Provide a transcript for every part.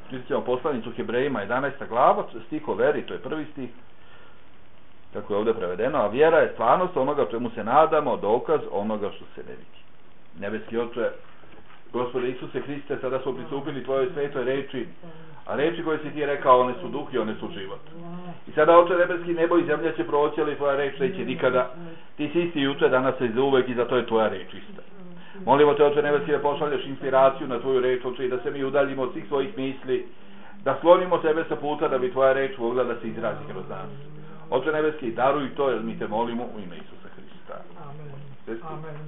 Čitat ćemo poslanicu Hebrejima 11. glava, stih o veri, to je prvi stih, kako je ovdje prevedeno, a vjera je stvarnost onoga čemu se nadamo, dokaz onoga što se ne vidi. Nebeski Oče, Gospode Isuse Hriste, sada smo pristupili tvojoj svetoj reči, a reči koje si ti rekao, one su duh i one su život. I sada, Oče nebeski, nebo i zemlja će proći, ali tvoja reč neće nikada. Ti si isti juče, danas i za uvek, i zato je tvoja reč ista. Molimo te, Oče nebeski, da pošalješ inspiraciju na tvoju reč, Oče, i da se mi udaljimo od svih svojih misli, da slonimo sebe sa puta, da bi tvoja reč mogla da se izrazi kroz nas. Oče nebeski, daruj to, jer mi te molimo u ime Isusa Hrista. Amen. Amen.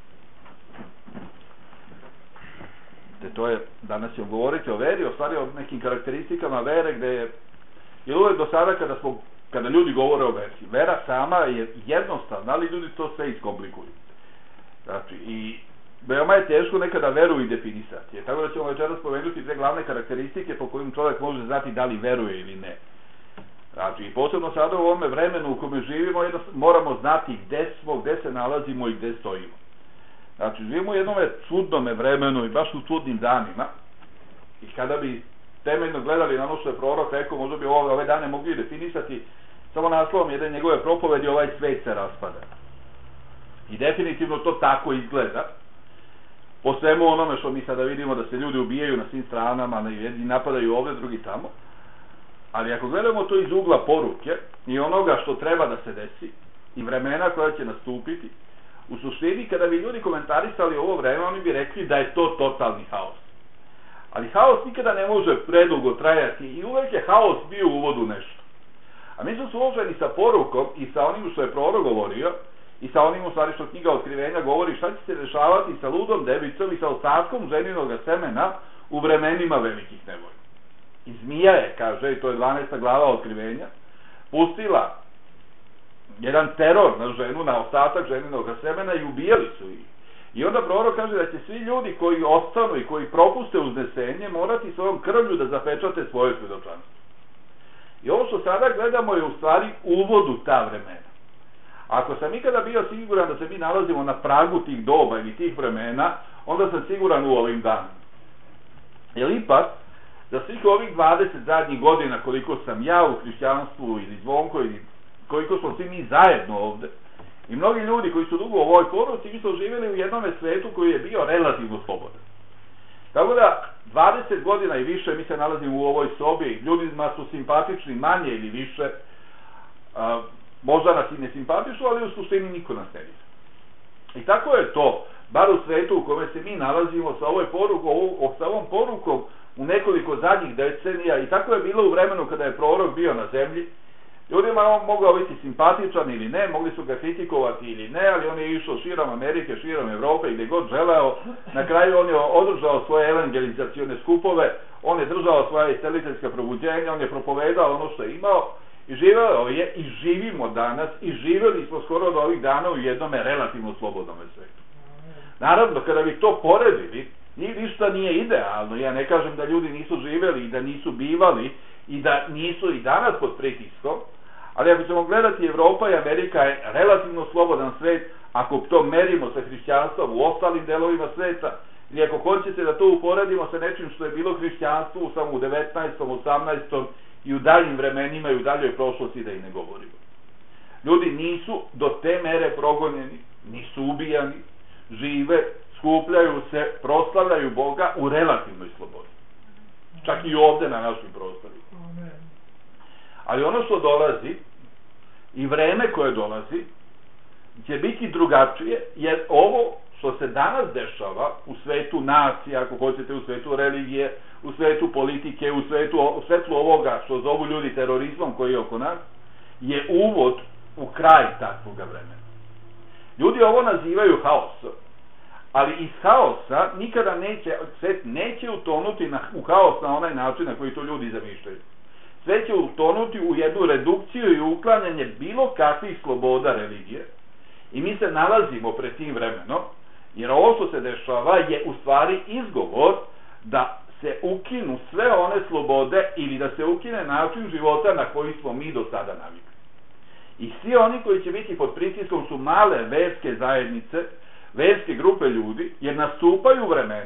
To je, danas ćemo govoriti o veri, o stvari o nekim karakteristikama vere, gde je, jer uvek do sada kada ljudi govore o veri, vera sama je jednostavna, ali ljudi to sve iskomplikuju. Znači, i veoma je teško nekada veru i definisati. Tako da ćemo večeras spomenuti dve glavne karakteristike po kojim čovjek može znati da li veruje ili ne. Znači, i posebno sada u ovome vremenu u kome živimo, moramo znati gde smo, gde se nalazimo i gde stojimo. Znači, živimo u jednom čudnome vremenu i baš u čudnim danima. I kada bi temeljno gledali na ono što je prorok rekao, možda bi ove dane mogli definisati samo naslovom jedne njegove propovedi, ovaj svet se raspada. I definitivno to tako izgleda. Po svemu onome što mi sada vidimo da se ljudi ubijaju na svim stranama, jedni napadaju ovdje, drugi tamo. Ali ako gledamo to iz ugla poruke i onoga što treba da se desi i vremena koja će nastupiti, u suštini kada bi ljudi komentarisali ovo vreme, oni bi rekli da je to totalni haos. Ali haos nikada ne može predugo trajati i uvek je haos bio u uvodu nešto. A mi smo suočeni sa porukom i sa onim što je prorok govorio i sa onim u stvari što knjiga Otkrivenja govori šta će se dešavati sa ludom devicom i sa ostatkom ženinog semena u vremenima velikih nevolja. I zmija je, kaže, i to je 12. glava Otkrivenja, pustila jedan teror na ženu, na ostatak ženinog semena i ubijali su ih. I onda prorok kaže da će svi ljudi koji ostanu i koji propuste uznesenje morati svojom krvlju da zapečate svoje svedočanstvo. I ovo što sada gledamo je u stvari uvod u ta vremena. Ako sam ikada bio siguran da se mi nalazimo na pragu tih doba ili tih vremena, onda sam siguran u ovim danima. Jer ipak, za svih ovih 20 zadnjih godina koliko sam ja u hrišćanstvu ili Zvonko ili koliko smo svi mi zajedno ovde i mnogi ljudi koji su dugo u ovoj poruci, mi smo živjeli u jednom svetu koji je bio relativno slobodan. Tako da 20 godina i više mi se nalazimo u ovoj sobi, ljudima su simpatični manje ili više, možda nas i ne simpatiču, ali u suštini niko nas ne vidi. I tako je to, bar u svetu u kome se mi nalazimo sa ovom porukom u nekoliko zadnjih decenija, i tako je bilo u vremenu kada je prorok bio na zemlji. Ljudima on mogao biti simpatičan ili ne, mogli su ga kritikovati ili ne, ali on je išao širom Amerike, širom Evrope i gdje god želeo. Na kraju on je održao svoje evangelizacione skupove, on je držao svoje isceliteljska probuđenja, on je propovedao ono što je imao i živeo je i živimo danas i živjeli smo skoro do ovih dana u jednom relativno slobodnom svetu. Naravno, kada bi to poredili, ništa nije idealno. Ja ne kažem da ljudi nisu živjeli i da nisu bivali i da nisu i danas pod pritiskom, ali ako ćemo gledati, Evropa i Amerika je relativno slobodan svet ako to merimo sa hrišćanstvom u ostalim delovima sveta, ili ako hoćete da to uporedimo sa nečim što je bilo hrišćanstvo samo u 19., 18. i u daljim vremenima i u daljoj prošlosti, da i ne govorimo. Ljudi nisu do te mere progonjeni, nisu ubijani, žive, skupljaju se, proslavljaju Boga u relativnoj slobodi. Čak i ovde na našim prostorima. Ali ono što dolazi i vreme koje dolazi će biti drugačije, jer ovo što se danas dešava u svetu nacija, ako hoćete u svetu religije, u svetu politike, u svetlu ovoga što zovu ljudi terorizmom koji je oko nas, je uvod u kraj takvog vremena. Ljudi ovo nazivaju haosom, ali iz haosa nikada svet neće utonuti u haos na onaj način na koji to ljudi zamišljaju. Sve će utonuti u jednu redukciju i uklanjanje bilo kakvih sloboda religije i mi se nalazimo pred tim vremenom, jer ovo što se dešava je u stvari izgovor da se ukinu sve one slobode ili da se ukine način života na koji smo mi do sada navikli. I svi oni koji će biti pod pritiskom su male verske zajednice, verske grupe ljudi, jer nastupaju vremena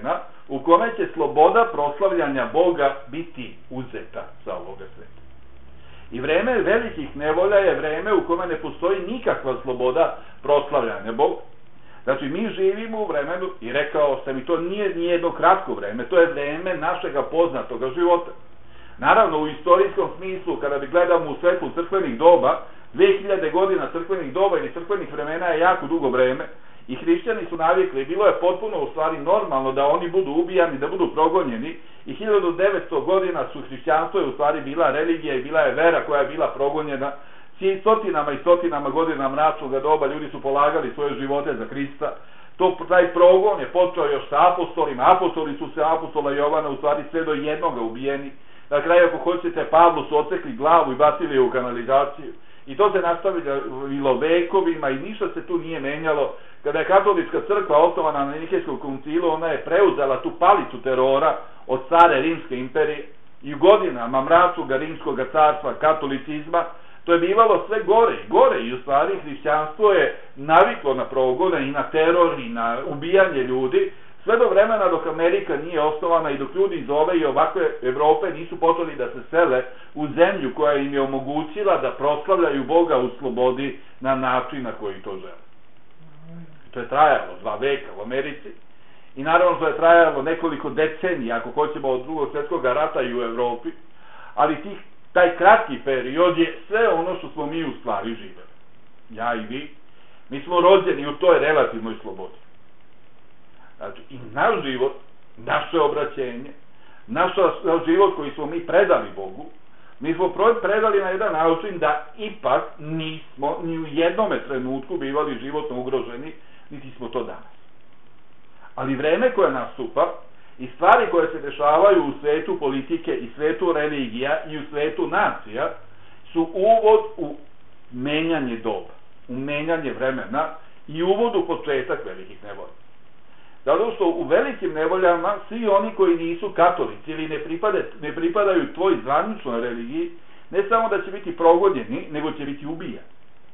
u kome će sloboda proslavljanja Boga biti uzeta sa ovoga sveta. I vreme velikih nevolja je vreme u kome ne postoji nikakva sloboda proslavljanja Boga. Znači, mi živimo u vremenu, i rekao sam, i to nije jedno kratko vreme, to je vreme našega poznatoga života. Naravno, u istorijskom smislu, kada bi gledamo u svetlu crkvenih doba, 2000 godina crkvenih doba ili crkvenih vremena je jako dugo vreme, i hrišćani su navikli, bilo je potpuno u stvari normalno da oni budu ubijani, da budu progonjeni, i 1900 godina su hrišćanstvo je u stvari bila religija i bila je vera koja je bila progonjena. Stotinama i stotinama godina mračnog doba ljudi su polagali svoje živote za Hrista. Taj progon je počeo još sa apostolima. Apostoli su se apostola Jovana u stvari sve do jednoga ubijeni. Na kraju, ako hoćete, Pavlu su odsekli glavu i bacili je u kanalizaciju. I to se nastavilo vekovima i ništa se tu nije menjalo. Kada je katolička crkva osnovana na Nikejskom koncilu, ona je preuzela tu palicu terora od care Rimske imperije i godinama mračnog rimskog carstva, katolicizma, to je bivalo sve gore i gore i u stvari hrišćanstvo je naviklo na progone i na teror i na ubijanje ljudi, sve do vremena dok Amerika nije osnovana i dok ljudi iz ove i ovakve Evrope nisu počeli da se sele u zemlju koja im je omogućila da proslavljaju Boga u slobodi na način na koji to žele. To je trajalo 2 veka u Americi i naravno to je trajalo nekoliko decenija, ako hoćemo, od Drugog svjetskog rata i u Evropi, ali taj kratki period je sve ono što smo mi u stvari živeli. Ja i vi, mi smo rođeni u toj relativnoj slobodi. Znači, i naš život, naše obraćenje, naš život koji smo mi predali Bogu, mi smo predali na jedan način da ipak nismo ni u jednome trenutku bivali životno ugroženi, niti smo to danas. Ali vreme koje nastupa i stvari koje se dešavaju u svetu politike i svetu religija i u svetu nacija su uvod u menjanje doba, u menjanje vremena i uvod u početak velikih nevolja. Zato što u velikim nevoljama svi oni koji nisu katolici ili ne pripadaju tvoj zvaničnoj religiji, ne samo da će biti progonjeni, nego će biti ubijani.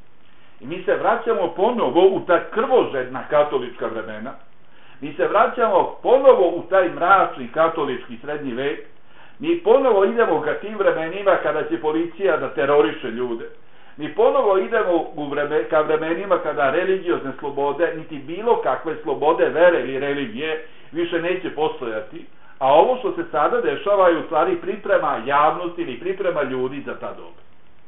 I mi se vraćamo ponovo u ta krvožedna katolička vremena, mi se vraćamo ponovo u taj mračni katolički srednji vek, mi ponovo idemo ka tim vremenima kada će policija da teroriše ljude, mi ponovo idemo ka vremenima kada religiozne slobode, niti bilo kakve slobode vere ili religije više neće postojati, a ovo što se sada dešava je u stvari priprema javnosti ili priprema ljudi za ta doba.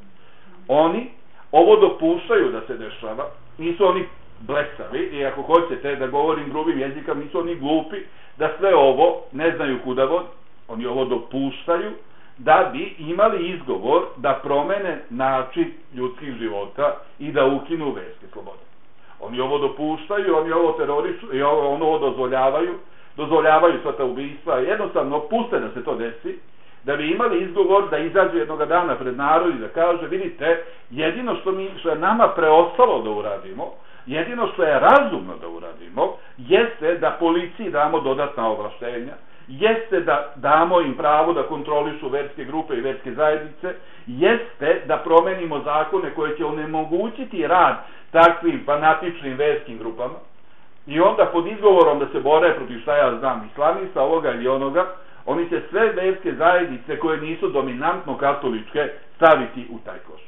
Oni ovo dopuštaju da se dešava, nisu oni blesavi, i ako hoćete da govorim grubim jezikom, nisu oni glupi, da sve ovo ne znaju kuda vodi. Oni ovo dopuštaju da bi imali izgovor da promene način ljudskih života i da ukinu verske slobode. Oni ovo dopuštaju, oni ovo terorišu i ovo dozvoljavaju sva ta ubistva, jednostavno puste da se to desi, da bi imali izgovor da izađu jednoga dana pred narod i da kaže, vidite, jedino što je nama preostalo da uradimo, jedino što je razumno da uradimo, jeste da policiji damo dodatna ovlaštenja, jeste da damo im pravo da kontrolišu verske grupe i verske zajednice, jeste da promenimo zakone koje će onemogućiti rad takvim fanatičnim verskim grupama i onda pod izgovorom da se bore protiv, šta ja znam, islamista, ovoga ili onoga, oni će sve verske zajednice koje nisu dominantno katoličke staviti u taj koš.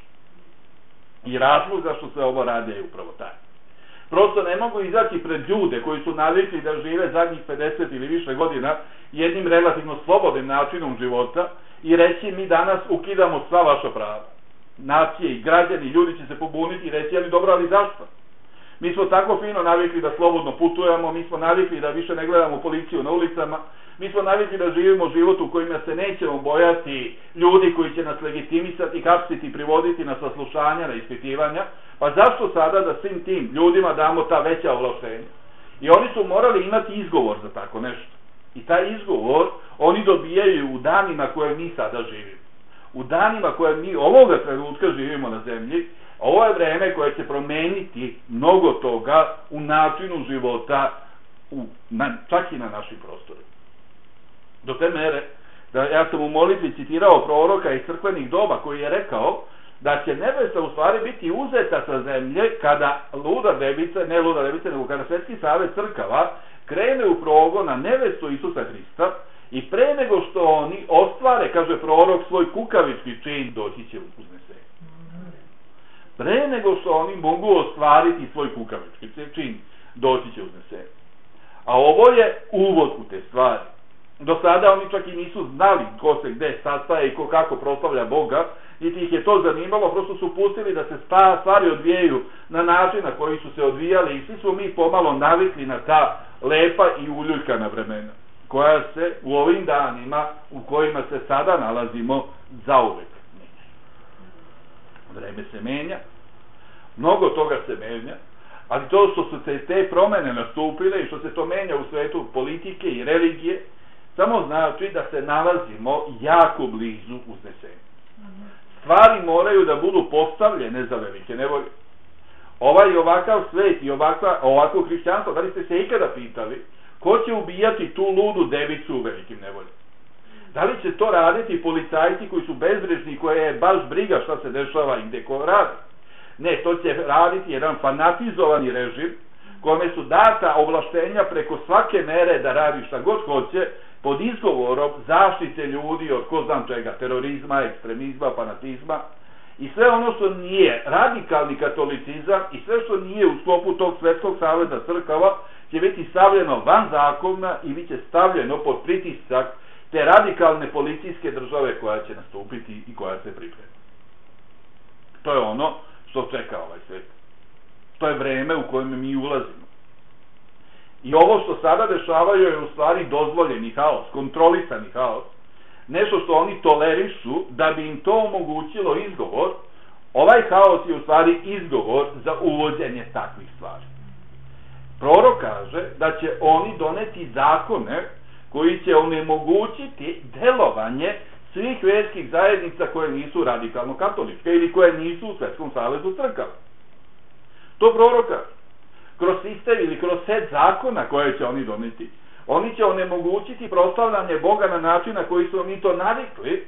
I razlog zašto se ovo radi je upravo taj. Prosto ne mogu izaći pred ljude koji su navikli da žive zadnjih 50 ili više godina jednim relativno slobodnim načinom života i reći mi danas ukidamo sva vaša prava. Nacije i građani, ljudi će se pobuniti i reći, ali dobro, ali zašto? Mi smo tako fino navikli da slobodno putujemo, mi smo navikli da više ne gledamo policiju na ulicama, mi smo navikli da živimo život u kojima se nećemo bojati ljudi koji će nas legitimisati, hapsiti, privoditi na saslušanja, na ispitivanja, pa zašto sada da svim tim ljudima damo ta veća ovlaštenja? I oni su morali imati izgovor za tako nešto. I taj izgovor oni dobijaju u danima koje mi sada živimo. U danima koje mi ovoga trenutka živimo na zemlji, ovo je vreme koje će promeniti mnogo toga u načinu života, čak i na našim prostorima. Do te mere, da ja sam u molitvi citirao proroka iz crkvenih doba koji je rekao da će nebesa u stvari biti uzeta sa zemlje kada luda devica, ne luda devica, nego kada Svetski savet crkava krene u progon na nevestu Isusa Hrista i pre nego što oni ostvare, kaže prorok, svoj kukavički čin, doći će uznesenje. Pre nego što oni mogu ostvariti svoj kukavički čin, doći će uznesenje. A ovo je uvod u te stvari. Do sada oni čak i nisu znali ko se gde sastaje i ko kako proslavlja Boga, niti ih je to zanimalo, prosto su pustili da se stvari odvijaju na način na koji su se odvijali i svi smo mi pomalo navikli na ta lepa i uljuljkana vremena, koja se u ovim danima u kojima se sada nalazimo zauvek menja. Vreme se menja, mnogo toga se menja, ali to što su se te promene nastupile i što se to menja u svetu politike i religije, samo znači da se nalazimo jako blizu uznesenja. Stvari moraju da budu postavljene za velike nevolje. Ovaj i ovakav svet i ovako hrišćanstvo, da li ste se ikada pitali ko će ubijati tu ludu devicu u velikim nevoljama? Da li će to raditi policajci koji su bezbrižni, koje je baš briga šta se dešava i gde ko radi? Ne, to će raditi jedan fanatizovani režim kome su data ovlaštenja preko svake mere da radi šta god hoće, pod izgovorom zaštite ljudi od ko znam čega, terorizma, ekstremizma, fanatizma i sve ono što nije radikalni katolicizam i sve što nije u sklopu tog Svetskog saveza crkava će biti stavljeno van zakona i bit će stavljeno pod pritisak te radikalne policijske države koja će nastupiti i koja se priprema. To je ono što čeka ovaj svet. To je vreme u kojem mi ulazimo. I ovo što sada dešavaju je u stvari dozvoljeni haos, kontrolisani haos, nešto što oni tolerišu da bi im to omogućilo izgovor. Ovaj haos je u stvari izgovor za uvođenje takvih stvari. Prorok kaže da će oni doneti zakone koji će onemogućiti delovanje svih verskih zajednica koje nisu radikalno katoličke ili koje nisu u Svetskom savezu crkava. To prorok kaže. Kroz sistem ili kroz set zakona koje će oni doneti, oni će onemogućiti proslavljanje Boga na način na koji su oni to navikli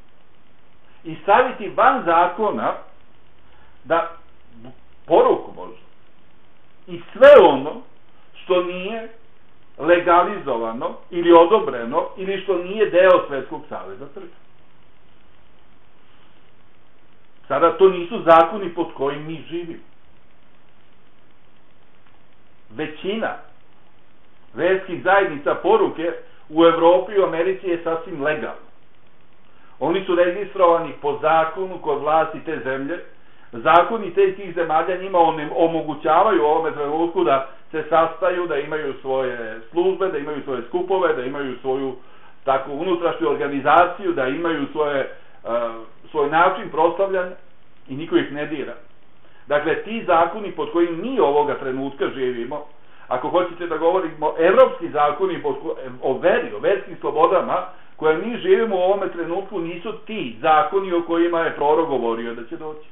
i staviti van zakona da poruku možda i sve ono što nije legalizovano ili odobreno ili što nije deo Svetskog saveza crkve. Sada to nisu zakoni pod kojim mi živimo. Većina verskih zajednica poruke u Evropi i u Americi je sasvim legalna. Oni su registrovani po zakonu kod vlasti te zemlje. Zakoni tih zemalja njima omogućavaju u ovome trenutku da se sastaju, da imaju svoje službe, da imaju svoje skupove, da imaju svoju takvu unutrašnju organizaciju, da imaju svoj način proslavljanja i niko ih ne dira. Dakle, ti zakoni pod kojim mi ovoga trenutka živimo, ako hoćete da govorimo evropski zakoni o veri, o verskim slobodama, koje mi živimo u ovome trenutku, nisu ti zakoni o kojima je prorok govorio da će doći.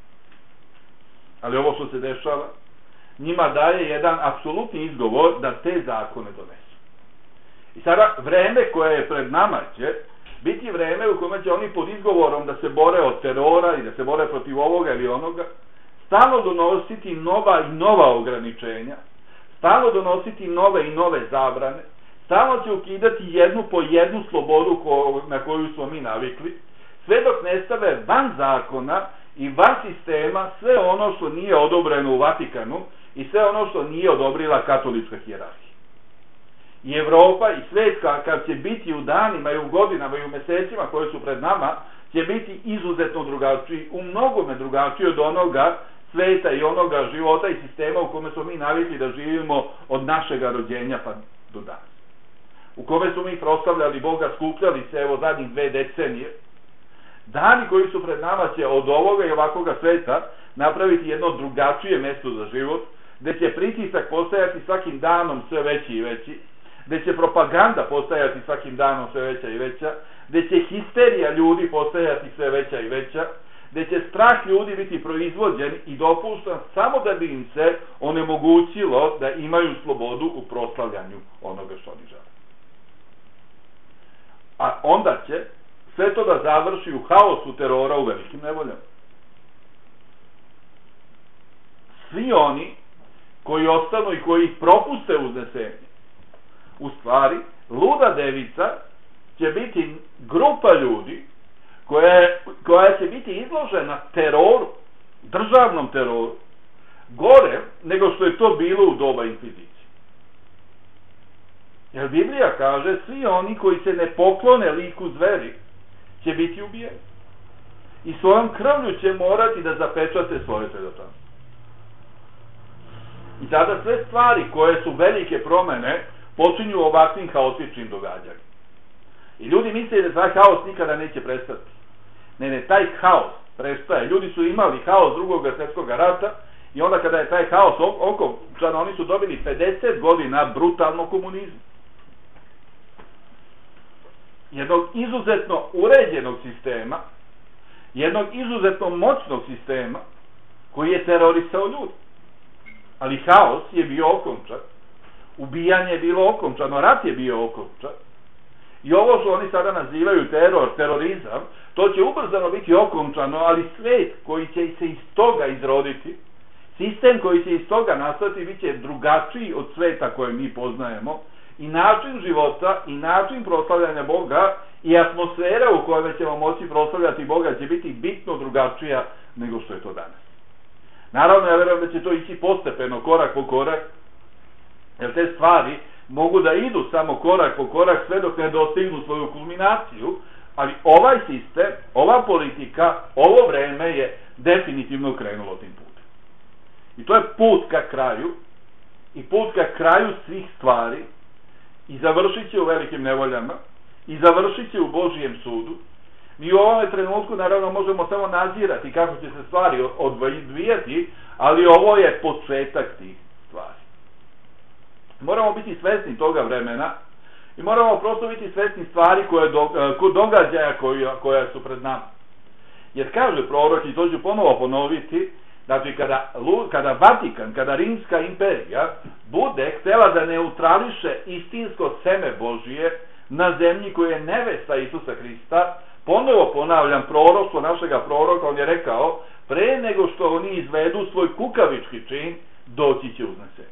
Ali ovo što se dešava, njima daje jedan apsolutni izgovor da te zakone donesu. I sada, vreme koje je pred nama će biti vreme u kome će oni pod izgovorom da se bore od terora i da se bore protiv ovoga ili onoga, stalno donositi nova i nova ograničenja, stalno donositi nove i nove zabrane, stalno će ukidati jednu po jednu slobodu na koju smo mi navikli, sve dok ne stave van zakona i van sistema sve ono što nije odobreno u Vatikanu i sve ono što nije odobrila katolička hijerarhija. I Evropa i svet kad će biti u danima i u godinama i u mesecima koje su pred nama, će biti izuzetno drugačiji, u mnogome drugačiji od onoga sveta i onoga života i sistema u kome smo mi navikli da živimo od našega rođenja pa do danas. U kome smo mi proslavljali Boga, skupljali se evo zadnjih 2 decenije. Dani koji su pred nama će od ovoga i ovakvoga sveta napraviti jedno drugačije mesto za život, gde će pritisak postajati svakim danom sve veći i veći, gde će propaganda postajati svakim danom sve veća i veća, gde će histerija ljudi postajati sve veća i veća, gde će strah ljudi biti proizvođen i dopušten samo da bi im se onemogućilo da imaju slobodu u proslavljanju onoga što oni žele. A onda će sve to da završi u haosu terora u velikim nevoljama. Svi oni koji ostanu i koji propuste uznesenje U stvari, luda devica će biti grupa ljudi koja će biti izložena teroru, državnom teroru, gore nego što je to bilo u doba inkvizicije. Jer Biblija kaže, svi oni koji se ne poklone liku zveri će biti ubijeni. I svojom krvlju će morati da zapečate svoje svedočanstvo. I tada sve stvari koje su velike promene počinju ovakvim haotičnim događanjem. I ljudi misle da taj haos nikada neće prestati. Ne, taj haos prestaje. Ljudi su imali haos drugog svjetskog rata i onda kada je taj haos okončan, oni su dobili 50 godina brutalnog komunizma. Jednog izuzetno uređenog sistema, jednog izuzetno moćnog sistema koji je terorisao ljudi. Ali haos je bio okončan, ubijanje je bilo okončano, rat je bio okončan. I ovo što oni sada nazivaju terorizam, to će ubrzano biti okončano, ali svet koji će se iz toga izroditi, sistem koji će iz toga nastati, bit će drugačiji od sveta koje mi poznajemo, i način života, i način proslavljanja Boga, i atmosfera u kojoj ćemo moći proslavljati Boga će biti bitno drugačija nego što je to danas. Naravno, ja verujem da će to ići postepeno, korak po korak, jer te stvari mogu da idu samo korak po korak sve dok ne dostignu svoju kulminaciju, ali ovaj sistem, ova politika, ovo vreme je definitivno krenulo tim putem. I to je put ka kraju, i put ka kraju svih stvari, i završit će u velikim nevoljama, i završit će u Božijem sudu. Mi u ovome trenutku naravno možemo samo nadzirati kako će se stvari odvijati, ali ovo je početak tih stvari. Moramo biti svesni toga vremena i moramo prosto biti svesni stvari događaja koja su pred nama. Jer kaže prorok, i to ću ponovo ponoviti, znači kada Vatikan, kada Rimska imperija bude htjela da neutrališe istinsko seme Božije na zemlji koja je nevesta Isusa Hrista, ponovo ponavljam prorokstvo našega proroka, on je rekao, pre nego što oni izvedu svoj kukavički čin, doći će uznesenje.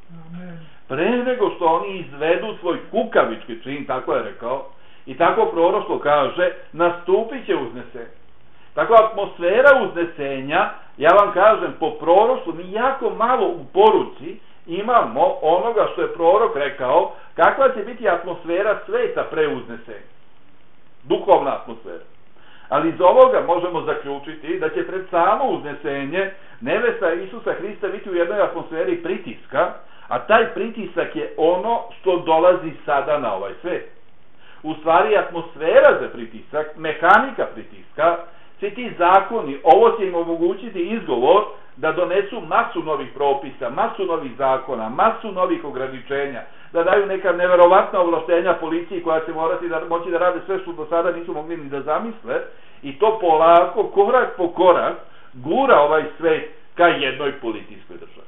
Pre nego što oni izvedu svoj kukavički čin, tako je rekao, i tako proroštvo kaže, nastupit će uznesenje. Tako atmosfera uznesenja, ja vam kažem, po proroštvu mi jako malo u poruci imamo onoga što je prorok rekao, kakva će biti atmosfera sveta pre uznesenja. Duhovna atmosfera. Ali iz ovoga možemo zaključiti da će pred samo uznesenje nevesta Isusa Hrista biti u jednoj atmosferi pritiska, a taj pritisak je ono što dolazi sada na ovaj svet. U stvari atmosfera za pritisak, mehanika pritiska, svi ti zakoni, ovo će im omogućiti izgovor da donesu masu novih propisa, masu novih zakona, masu novih ograničenja, da daju neka neverovatna ovlaštenja policiji koja će moći da rade sve što do sada nisu mogli ni da zamisle, i to polako, korak po korak, gura ovaj svet ka jednoj policijskoj državi.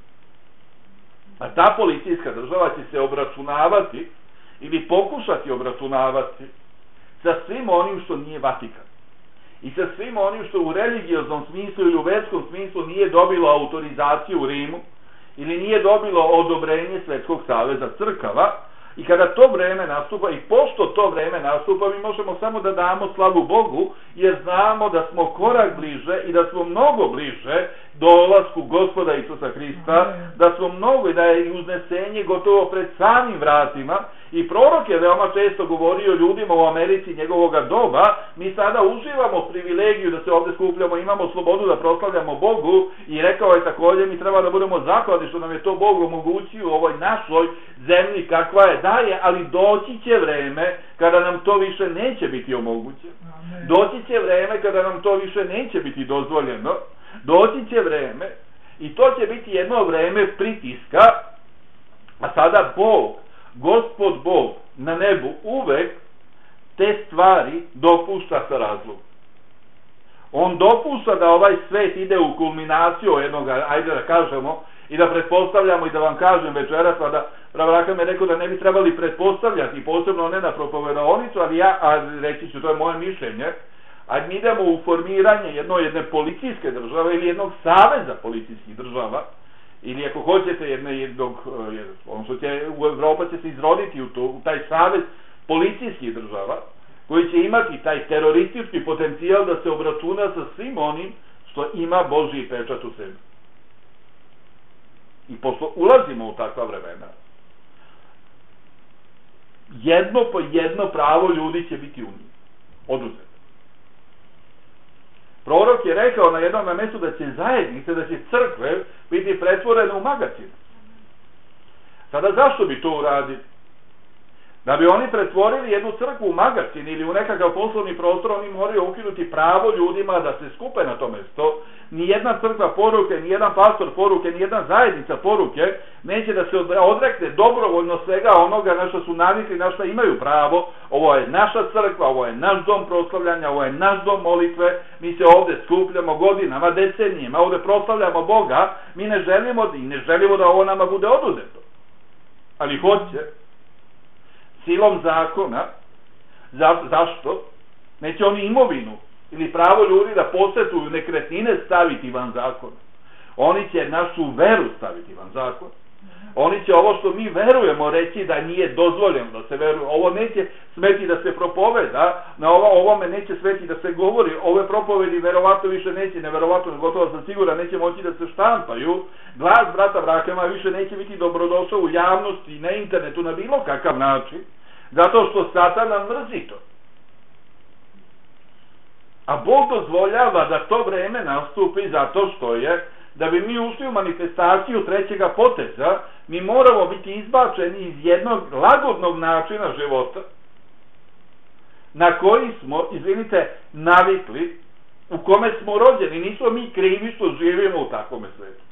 A ta policijska država će se obračunavati ili pokušati obračunavati sa svim onim što nije Vatikan. I sa svim onim što u religioznom smislu ili u verskom smislu nije dobilo autorizaciju u Rimu ili nije dobilo odobrenje Svetskog saveza crkava, i kada to vreme nastupa, i pošto to vreme nastupa, mi možemo samo da damo slavu Bogu, jer znamo da smo korak bliže i da smo mnogo bliže dolasku Gospoda Isusa Hrista, da smo mnogo, i da je uznesenje gotovo pred samim vratima. I prorok je veoma često govorio ljudima u Americi njegovoga doba, mi sada uživamo privilegiju da se ovdje skupljamo, imamo slobodu da proslavljamo Bogu, i rekao je također, mi treba da budemo zahvalni što nam je to Bog omogućio u ovoj našoj zemlji kakva je daje, ali doći će vreme kada nam to više neće biti omogućeno. Doći će vreme kada nam to više neće biti dozvoljeno. Doći će vreme, i to će biti jedno vreme pritiska, a sada Bog, Gospod Bog na nebu uvek te stvari dopušta sa razlogom. On dopušta da ovaj svet ide u kulminaciju jednog, ajde da kažemo, i da pretpostavljamo, i da vam kažem večeras, pa da Pravrakam je rekao da ne bi trebali pretpostavljati, posebno ne na propovedaonicu, ali ja reći ću, to je moje mišljenje, a mi idemo u formiranje jedne policijske države ili jednog saveza policijskih država, ili ako hoćete odnosno u Evropa će se izroditi u taj savez policijskih država, koji će imati taj teroristički potencijal da se obračuna sa svim onim što ima Božji pečat u sebi. I pošto ulazimo u takva vremena, jedno po jedno pravo ljudi će biti oduzeto. Prorok je rekao na jednom mjestu da će zajednice, da će crkve biti pretvorene u magacine. Sada zašto bi to uradili? Da bi oni pretvorili jednu crkvu u magacin ili u nekakav poslovni prostor, oni moraju ukinuti pravo ljudima da se skupe na to mjesto. Nijedna crkva poruke, nijedan pastor poruke, nijedna zajednica poruke neće da se odrekne dobrovoljno svega onoga na što su navikli, na što imaju pravo. Ovo je naša crkva, ovo je naš dom proslavljanja, ovo je naš dom molitve, mi se ovdje skupljamo godinama, decenijima, ovdje proslavljamo Boga, mi ne želimo da ovo nama bude oduzeto. Ali hoće, silom zakona. Zašto? Neće oni imovinu ili pravo ljudi da posjetuju nekretnine staviti van zakona. Oni će našu veru staviti van zakona. Oni će ovo što mi verujemo reći da nije dozvoljeno da se veruje. Ovo neće smeti da se propoveda, na ovome neće smeti da se govori. Ove propovedi verovatno više neće, neverovatno, gotovo sam siguran, neće moći da se štampaju. Glas brata Brahama više neće biti dobrodošao u javnosti, na internetu, na bilo kakav način, zato što Satana mrzi to. A Bog dozvoljava da to vreme nastupi zato što je, da bi mi ušli u manifestaciju trećega poteza, mi moramo biti izbačeni iz jednog lagodnog načina života, na koji smo, navikli, u kome smo rođeni. Nismo mi krivi što živimo u takvome svetu.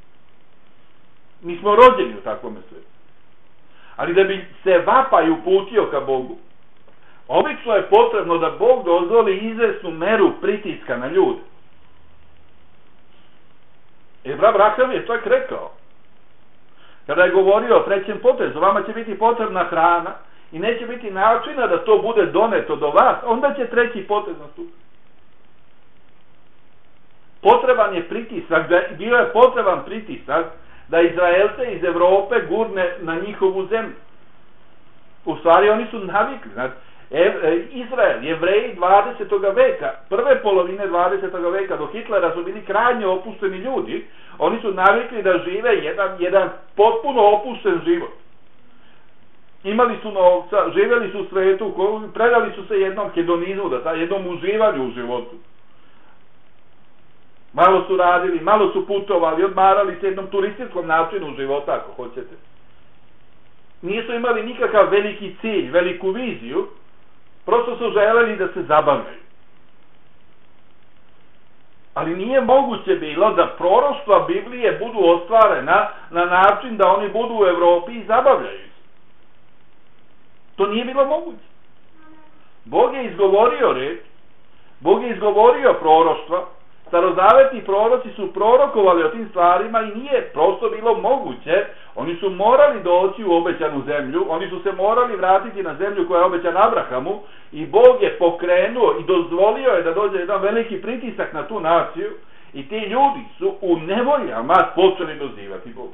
Mi smo rođeni u takvome svetu. Ali da bi se vapaj uputio ka Bogu, obično je potrebno da Bog dozvoli izvesnu meru pritiska na ljude. Abraham je čak rekao, kada je govorio o trećem potezu, vama će biti potrebna hrana i neće biti načina da to bude doneto do vas, onda će treći potez nastupiti. Potreban je pritisak, bio je potreban pritisak da Izraelce iz Evrope gurne na njihovu zemlju. U stvari oni su navikli. Izrael, Jevreji 20. veka, prve polovine 20. veka do Hitlera su bili krajnje opušteni ljudi. Oni su navikli da žive jedan potpuno opušten život. Imali su novca, živjeli su u svetu, predali su se jednom hedonizmu, jednom uživanju u životu. Malo su radili, malo su putovali, odmarali se jednom turističkom načinu života, ako hoćete. Nisu imali nikakav veliki cilj, veliku viziju, prosto su želeli da se zabavljaju. Ali nije moguće bilo da proroštva Biblije budu ostvarena na način da oni budu u Evropi i zabavljaju se. To nije bilo moguće. Bog je izgovorio reč, Bog je izgovorio proroštva, starozavetni proroci su prorokovali o tim stvarima i nije prosto bilo moguće. Oni su morali doći u obećanu zemlju, oni su se morali vratiti na zemlju koja je obećana Abrahamu i Bog je pokrenuo i dozvolio je da dođe jedan veliki pritisak na tu naciju i ti ljudi su u nevoljama počeli dozivati Boga.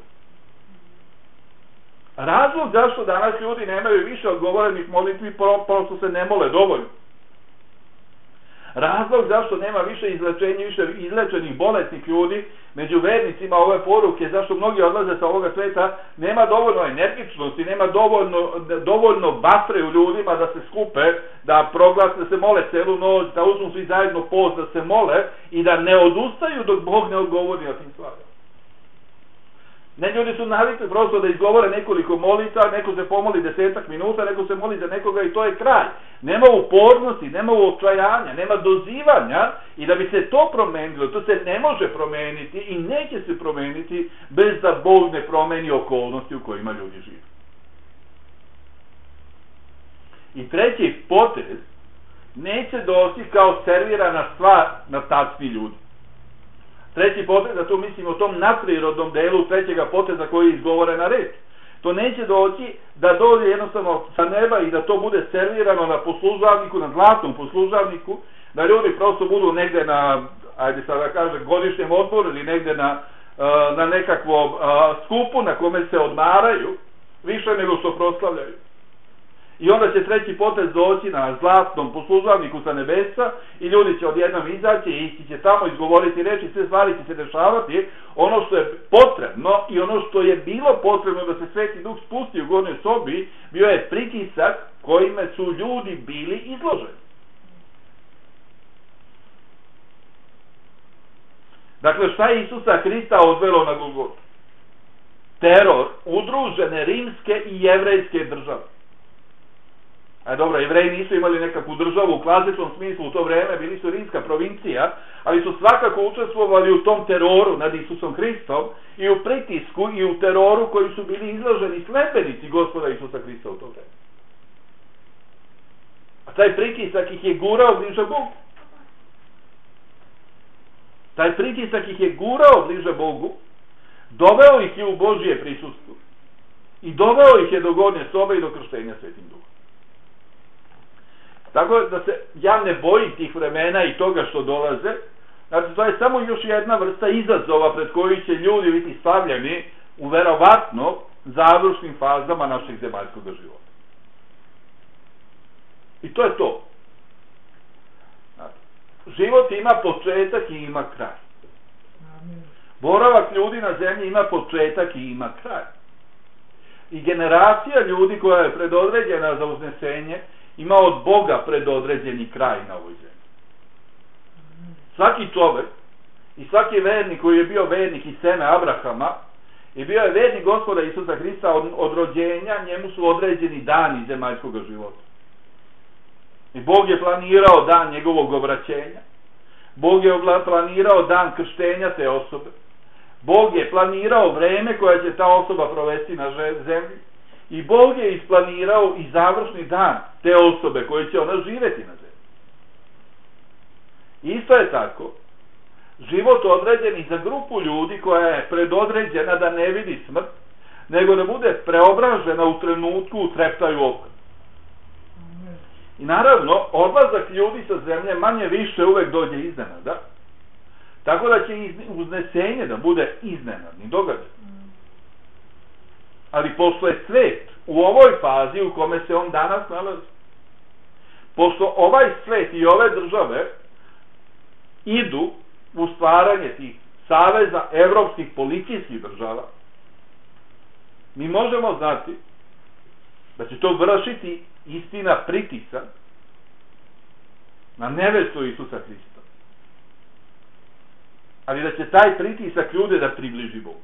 Razlog zašto danas ljudi nemaju više odgovorenih molitvi, prosto se ne mole dovoljno. Razlog zašto nema više izlečenja, više izlečenih bolesnih ljudi među vernicima ove poruke, zašto mnogi odlaze sa ovoga sveta, nema dovoljno energičnosti, nema dovoljno vatre u ljudima da se skupe, da proglase, da se mole celu noć, da uzmu svi zajedno post, da se mole i da ne odustaju dok Bog ne odgovori na tim stvarima. Ne, ljudi su navikli prosto da izgovore nekoliko molita, neko se pomoli 10 minuta, neko se moli za nekoga i to je kraj. Nema upornosti, nema očajanja, nema dozivanja i da bi se to promenilo, to se ne može promeniti i neće se promeniti bez da Bog ne promeni okolnosti u kojima ljudi žive. I treći potez neće doći kao servirana stvar na tacni ljudi. Treći potez, a tu mislim o tom nadprirodnom delu trećega poteza koji je izgovorena reč. To neće doći da dođe jednostavno sa neba i da to bude servirano na poslužavniku, na zlatnom poslužavniku, da ljudi prosto budu negde na, ajde sad da kažem, godišnjem odboru ili negde na nekakvom skupu na kome se odmaraju, više nego što proslavljaju. I onda će treći potez doći na zlatnom poslužavniku sa nebesa i ljudi će odjednom izaći i ići će tamo izgovoriti reči, sve stvari će se dešavati. Ono što je potrebno i ono što je bilo potrebno da se Sveti Duh spusti u gornjoj sobi, bio je pritisak kojime su ljudi bili izloženi. Dakle, šta je Isusa Hrista odvelo na Golgotu? Teror udružene rimske i jevrejske države. Dobro, Jevreji nisu imali nekakvu državu u klasičnom smislu u to vreme, bili su rimska provincija, ali su svakako učestvovali u tom teroru nad Isusom Hristom i u pritisku i u teroru koji su bili izloženi sledbenici Gospoda Isusa Hrista u to vreme. A taj pritisak ih je gurao bliže Bogu. Taj pritisak ih je gurao bliže Bogu, doveo ih je u Božje prisustvo i doveo ih je do gornje sobe i do krštenja Svetim Duhom. Tako da se ja ne bojim tih vremena i toga što dolaze. Znači, to je samo još jedna vrsta izazova pred koji će ljudi biti stavljeni u verovatno završnim fazama našeg zemaljskog života. I to je to. Znači, život ima početak i ima kraj. Boravak ljudi na zemlji ima početak i ima kraj. I generacija ljudi koja je predodređena za uznesenje ima od Boga predodređeni kraj na ovoj zemlji. Svaki čovek i svaki vernik koji je bio vernik iz seme Abrahama i bio je vernik Gospoda Isusa Hrista od rođenja, njemu su određeni dani zemaljskog života. I Bog je planirao dan njegovog obraćenja. Bog je planirao dan krštenja te osobe. Bog je planirao vreme koje će ta osoba provesti na zemlji. I Bog je isplanirao i završni dan te osobe koje će ona živjeti na zemlji. Isto je tako, život određen i za grupu ljudi koja je predodređena da ne vidi smrt, nego da bude preobražena u trenutku u treptaju oka. I naravno, odlazak ljudi sa zemlje manje više uvek dođe iznenada, tako da će uznesenje da bude iznenadni događaj. Ali pošto je svet u ovoj fazi u kome se on danas nalazi, pošto ovaj svet i ove države idu u stvaranje tih saveza evropskih policijskih država, mi možemo znati da će to vršiti istina pritisak na nevestu Isusa Hrista. Ali da će taj pritisak ljude da približi Bogu.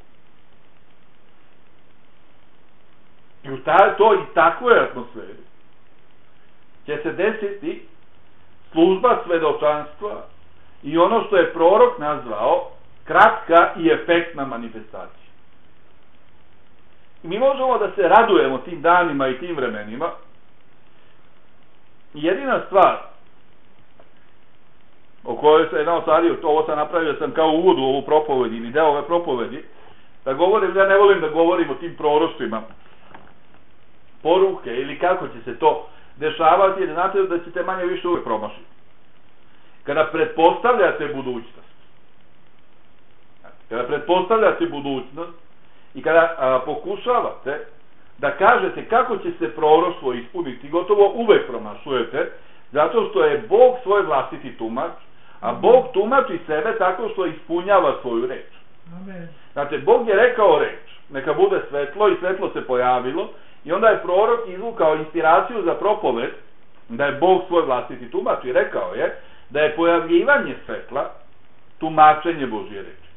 I u toj i takvoj atmosferi će se desiti služba svedočanstva i ono što je prorok nazvao kratka i efektna manifestacija. I mi možemo da se radujemo tim danima i tim vremenima. Jedina stvar o kojoj se jedna osadio, ovo sam napravio sam kao uvod u ovu propovedi ili deo ove propovedi, da govorim, ja ne volim da govorim o tim proroštvima poruke ili kako će se to dešavati, jer znate da ćete manje više uvek promašiti. Kada pretpostavljate budućnost, i kada pokušavate da kažete kako će se proroštvo ispuniti, gotovo uvek promašujete, zato što je Bog svoj vlastiti tumač, a Bog tumači sebe tako što ispunjava svoju reč. Znači, Bog je rekao reč, neka bude svetlo, i svetlo se pojavilo, i onda je prorok izvukao inspiraciju za propoved, da je Bog svoj vlastiti tumač, i rekao je da je pojavljivanje svetla tumačenje Božje reči.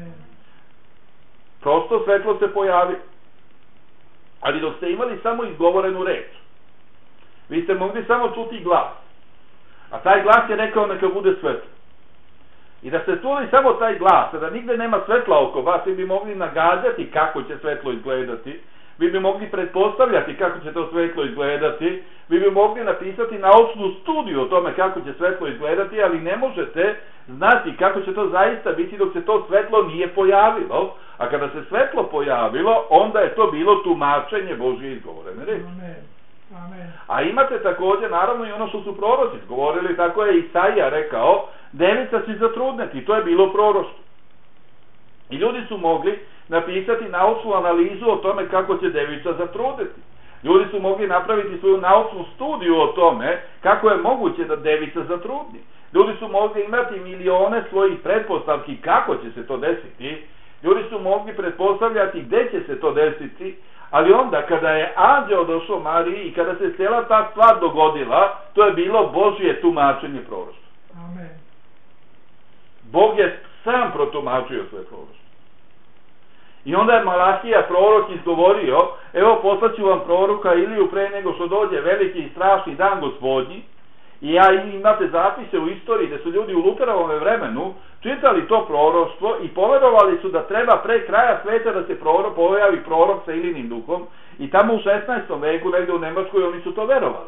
Prosto svetlo se pojavi. Ali dok ste imali samo izgovorenu reč, vi ste mogli samo čuti glas, a taj glas je rekao neka bude svetlo. I da ste čuli samo taj glas, a da nigde nema svetla oko vas, vi bi mogli nagađati kako će svetlo izgledati, vi bi mogli pretpostavljati kako će to svetlo izgledati, vi bi mogli napisati naučnu studiju o tome kako će svetlo izgledati, ali ne možete znati kako će to zaista biti dok se to svetlo nije pojavilo, a kada se svetlo pojavilo, onda je to bilo tumačenje Božje izgovorene reči. A imate također, naravno, i ono što su proroci govorili, tako je Isaija rekao, devica će zatrudneti, to je bilo proroštvo. I ljudi su mogli napisati naučnu analizu o tome kako će devica zatruditi. Ljudi su mogli napraviti svoju naučnu studiju o tome kako je moguće da devica zatrudni. Ljudi su mogli imati milione svojih pretpostavki kako će se to desiti. Ljudi su mogli pretpostavljati gde će se to desiti, ali onda kada je anđeo došao Mariji i kada se cijela ta stvar dogodila, to je bilo Božje tumačenje proroštva. Amen. Bog je sam protumačio svoje proroštvo. I onda je Malahija prorok izgovorio, evo poslaću vam proroka Iliju pre nego što dođe veliki i strašni dan Gospodnji. I imate zapise u istoriji da su ljudi u Luterovome vremenu čitali to proroštvo i poverovali su da treba pre kraja sveta da se pojavi prorok sa Ilinim duhom, i tamo u 16. veku negde u Nemačkoj oni su to verovali.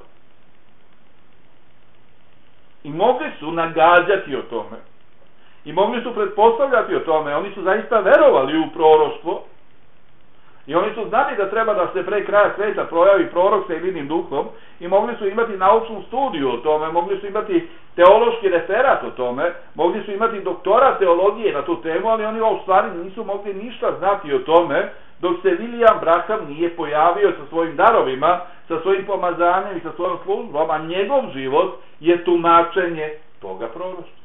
I mogli su nagađati o tome. I mogli su pretpostavljati o tome. Oni su zaista verovali u proroštvo. I oni su znali da treba da se pre kraja sveta projavi prorok sa Ilinim duhom i mogli su imati naučnu studiju o tome, mogli su imati teološki referat o tome, mogli su imati doktorat teologije na tu temu, ali oni u stvari nisu mogli ništa znati o tome dok se William Branham nije pojavio sa svojim darovima, sa svojim pomazanjem i sa svojom službom, a njegov život je tumačenje toga proroštva.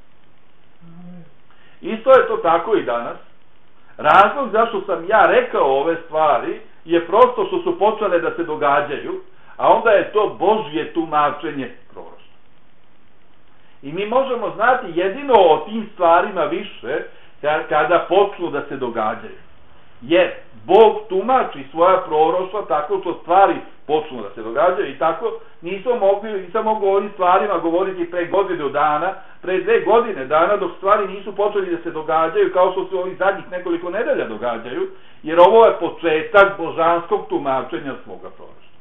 Isto je to tako i danas. Razlog zašto sam ja rekao ove stvari je prosto što su počele da se događaju, a onda je to Božje tumačenje proroštva. I mi možemo znati jedino o tim stvarima više kada počnu da se događaju. Jer Bog tumači svoja proroštva tako što stvari počnu da se događaju, i tako nisam mogao o ovim stvarima govoriti pre godinu dana, pre 2 godine dana, dok stvari nisu počeli da se događaju kao što se ovih zadnjih nekoliko nedelja događaju, jer ovo je početak božanskog tumačenja svoga proroštva.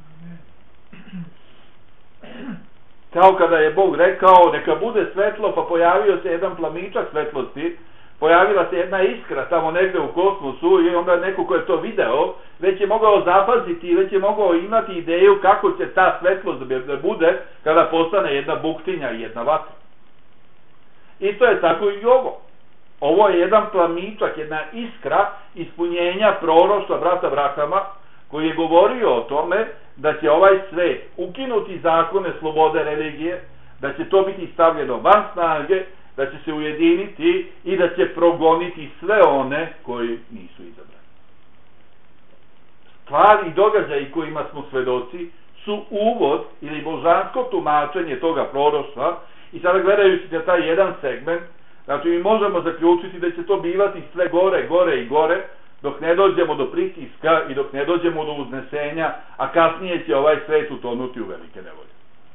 Kao kada je Bog rekao neka bude svetlo, pa pojavio se jedan plamičak svetlosti, pojavila se jedna iskra tamo negde u kosmosu, i onda neko ko je to video već je mogao zapaziti, već je mogao imati ideju kako će ta svetlost da bude kada postane jedna buktinja i jedna vatra. Isto je tako i ovo. Ovo je jedan plamičak, jedna iskra ispunjenja proroštva brata Branhama, koji je govorio o tome da će ovaj svet ukinuti zakone slobode religije, da će to biti stavljeno van snage, da će se ujediniti i da će progoniti sve one koji nisu izabrani. Stvari i događaji kojima smo svedoci su uvod ili božansko tumačenje toga proroštva, i sada gledajući na taj jedan segment, znači mi možemo zaključiti da će to bivati sve gore, gore i gore, dok ne dođemo do pritiska i dok ne dođemo do uznesenja, a kasnije će ovaj svet utonuti u velike nevolje.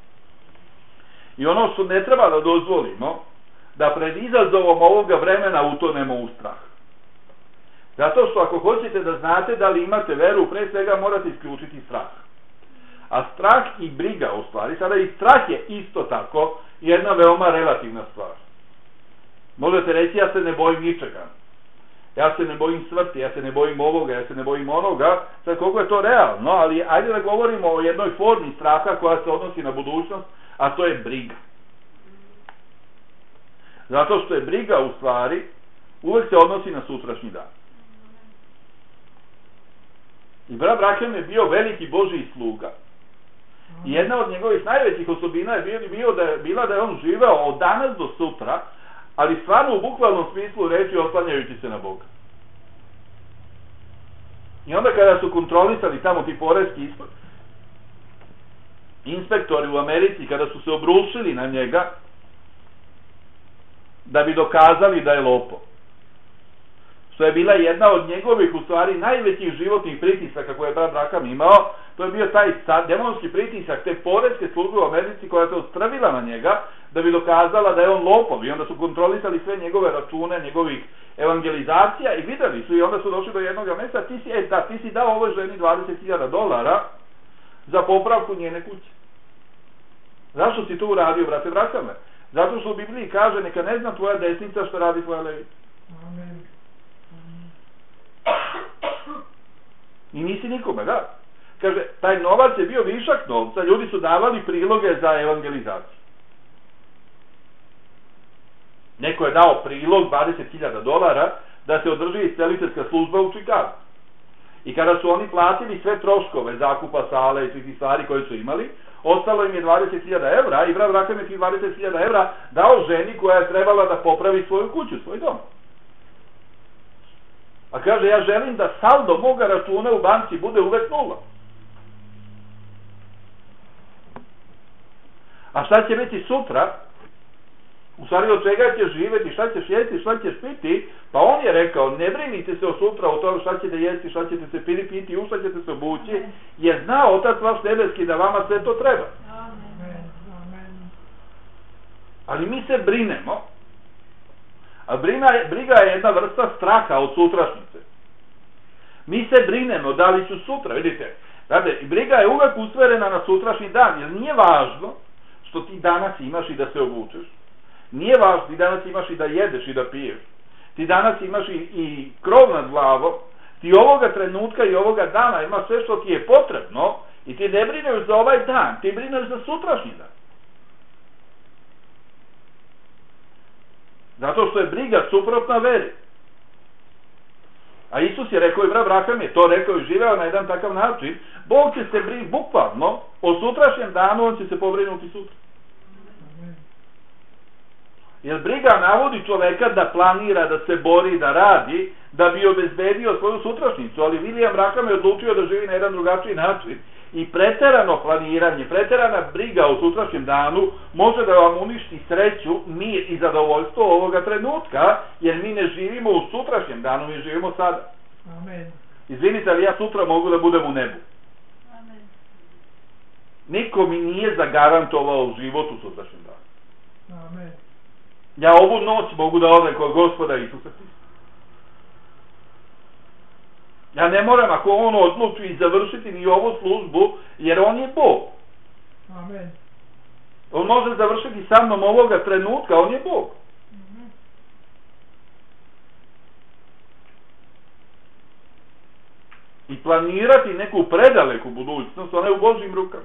I ono što ne treba da dozvolimo, da pred izazovom ovoga vremena utonemo u strah. Zato što ako hoćete da znate da li imate veru, pre svega morate isključiti strah. A strah i briga, u stvari, sada i strah je isto tako jedna veoma relativna stvar. Možete reći, ja se ne bojim ničega. Ja se ne bojim smrti, ja se ne bojim ovoga, ja se ne bojim onoga. Sad koliko je to realno, ali ajde da govorimo o jednoj formi straha koja se odnosi na budućnost, a to je briga. Zato što je briga, u stvari, uvek se odnosi na sutrašnji dan. I brat Branham je bio veliki Božji sluga. I jedna od njegovih najvećih osobina je bila da je on živeo od danas do sutra, ali stvarno u bukvalnom smislu reči oslanjajući se na Boga. I onda kada su kontrolisali tamo ti poreski inspektori u Americi, kada su se obrušili na njega da bi dokazali da je lopov, što je bila jedna od njegovih, u stvari, najvećih životnih pritisaka koje je brat Branham imao, to je bio taj demonski pritisak te poreske službe u Americi koja se ostrvila na njega da bi dokazala da je on lopov, i onda su kontrolisali sve njegove račune, njegovih evangelizacija, i videli su, i onda su došli do jednog mesta, ti si dao ovoj ženi $20,000 za popravku njene kuće. Zašto si to uradio, brate Branhame? Zato što u Bibliji kaže, neka ne zna tvoja desnica što radi tvoja levica. Amen. I nisi nikome, da. Kaže, taj novac je bio višak novca, ljudi su davali priloge za evangelizaciju. Neko je dao prilog $20,000 da se održi isceliteljska služba u Čikagu. I kada su oni platili sve troškove zakupa sale i svih tih stvari koje su imali, ostalo im je 20.000 evra i brat Braham je tih 20.000 evra dao ženi koja je trebala da popravi svoju kuću, svoj dom. A kaže, ja želim da saldo moga računa u banci bude uvek 0. A šta će biti sutra? U stvari od čega ćeš živjeti, šta ćeš jesti, šta ćeš piti? Pa on je rekao, ne brinite se o sutra, o tome šta ćete jesti, šta ćete se piti, u šta ćete se obući, jer zna Otac vaš nebeski da vama sve to treba. Ali mi se brinemo, a briga je jedna vrsta straha od sutrašnjice. Mi se brinemo da li ću sutra, vidite, briga je uvek usmerena na sutrašnji dan, jer nije važno što ti danas imaš i da se obučeš. Nije važno, ti danas imaš i da jedeš i da piješ. Ti danas imaš i krov nad glavom. Ti ovoga trenutka i ovoga dana imaš sve što ti je potrebno i ti ne brineš za ovaj dan, ti brineš za sutrašnji dan. Zato što je briga suprotna veri. A Isus je rekao, i brat Braham je to rekao i živeo na jedan takav način, Bog će se bukvalno o sutrašnjem danu, on će se pobrinuti sutra. Jer briga navodi čoveka da planira, da se bori, da radi, da bi obezbedio svoju sutrašnjicu, ali William Braham je odlučio da živi na jedan drugačiji način i preterano planiranje, preterana briga o sutrašnjem danu može da vam uništi sreću, mir i zadovoljstvo ovoga trenutka, jer mi ne živimo u sutrašnjem danu, mi živimo sada. Amen. Izvinite, ali ja sutra mogu da budem u nebu. Amen. Niko mi nije zagarantovao život u sutrašnjem danu. Amen. Ja ovu noć mogu da odem kod Gospoda Isusa Hrista. Ja ne moram, ako on odluči, i završiti ni ovu službu, jer on je Bog. Amen. On može završiti sa mnom ovoga trenutka, on je Bog. I planirati neku predaleku budućnost, ona je u Božjim rukama.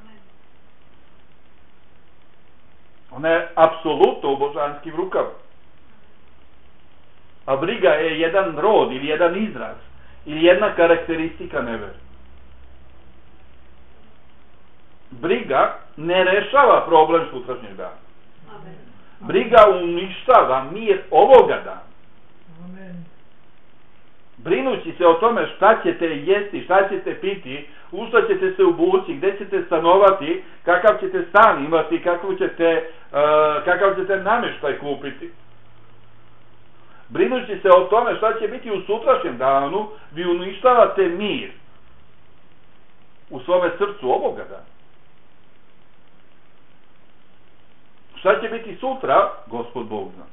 Ona je apsolutno u božanskim rukama. A briga je jedan rod ili jedan izraz ili jedna karakteristika nevere. Briga ne rešava problem sutrašnjeg dana. Briga uništava mir ovoga dana. Amen. Brinući se o tome šta ćete jesti, šta ćete piti, u šta ćete se obući, gde ćete stanovati, kakav ćete stan imati, kakav ćete namještaj kupiti. Brinući se o tome šta će biti u sutrašnjem danu, vi uništavate mir u svome srcu ovoga dana. Šta će biti sutra, Gospod Bog zna.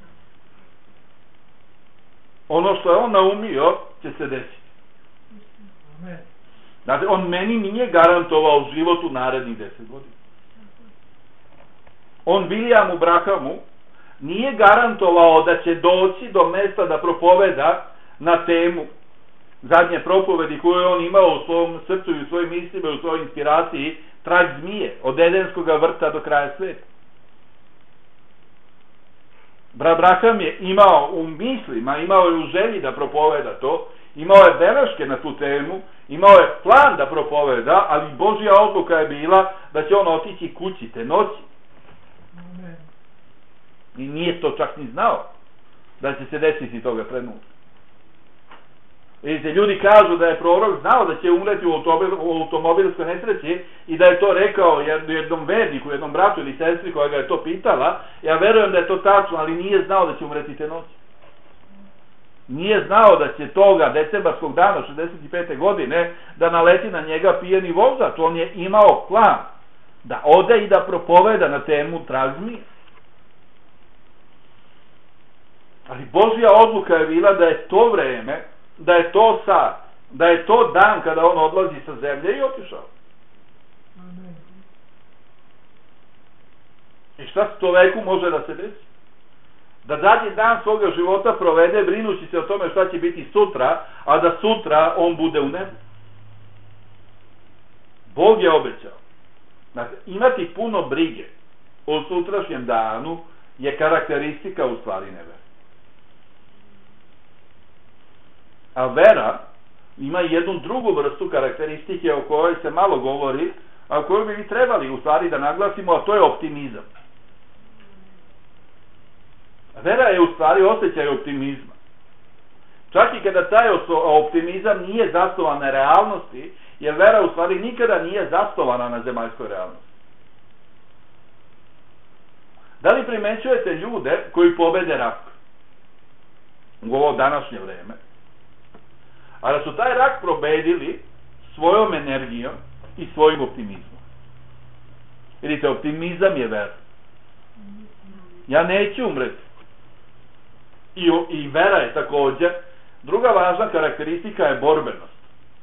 Ono što je on naumio će se desiti. Amen. Znate, on meni nije garantovao život u narednih 10 godina. On Williamu Brahamu nije garantovao da će doći do mesta da propoveda na temu zadnje propovedi koju on imao u svom srcu i u svojim mislima i u svojoj inspiraciji, trag zmije, od Edenskog vrta do kraja sveta. Brat Braham je imao u mislima, imao je u želji da propoveda to, imao je beleške na tu temu, imao je plan da propoveda, ali Božja odluka je bila da će on otići kući te noći. Amen. I nije to čak ni znao da će se desiti toga trenutka. Vidite, ljudi kažu da je prorok znao da će umreti u automobilskoj nesreći i da je to rekao jednom verniku, jednom bratu ili sestri koja ga je to pitala. Ja verujem da je to tačno, ali nije znao da će umreti te noći. Nije znao da će toga decembarskog dana 65. godine da naleti na njega pijeni vozač. On je imao plan da ode i da propoveda na temu trag zmije. Ali Božja odluka je bila da je to vreme, da je to sad, da je to dan kada on odlazi sa zemlje i otišao. Amen. I šta s čoveku može da se desi? Da zadnji dan svoga života provede brinući se o tome šta će biti sutra, a da sutra on bude u nebu. Bog je obećao. Znači, imati puno brige o sutrašnjem danu je karakteristika u stvari nevere. A vera ima jednu drugu vrstu karakteristike o kojoj se malo govori, a o kojoj bi mi trebali u stvari da naglasimo, a to je optimizam. Vera je u stvari osjećaj optimizma. Čak i kada taj optimizam nije zasnovan na realnosti, jer vera u stvari nikada nije zasnovana na zemaljskoj realnosti. Da li primećujete ljude koji pobede rak u ovo današnje vreme, a da su taj rak pobedili svojom energijom i svojim optimizmom? Vidite, optimizam je vera. Ja neću umreti. I vera je također. Druga važna karakteristika je borbenost.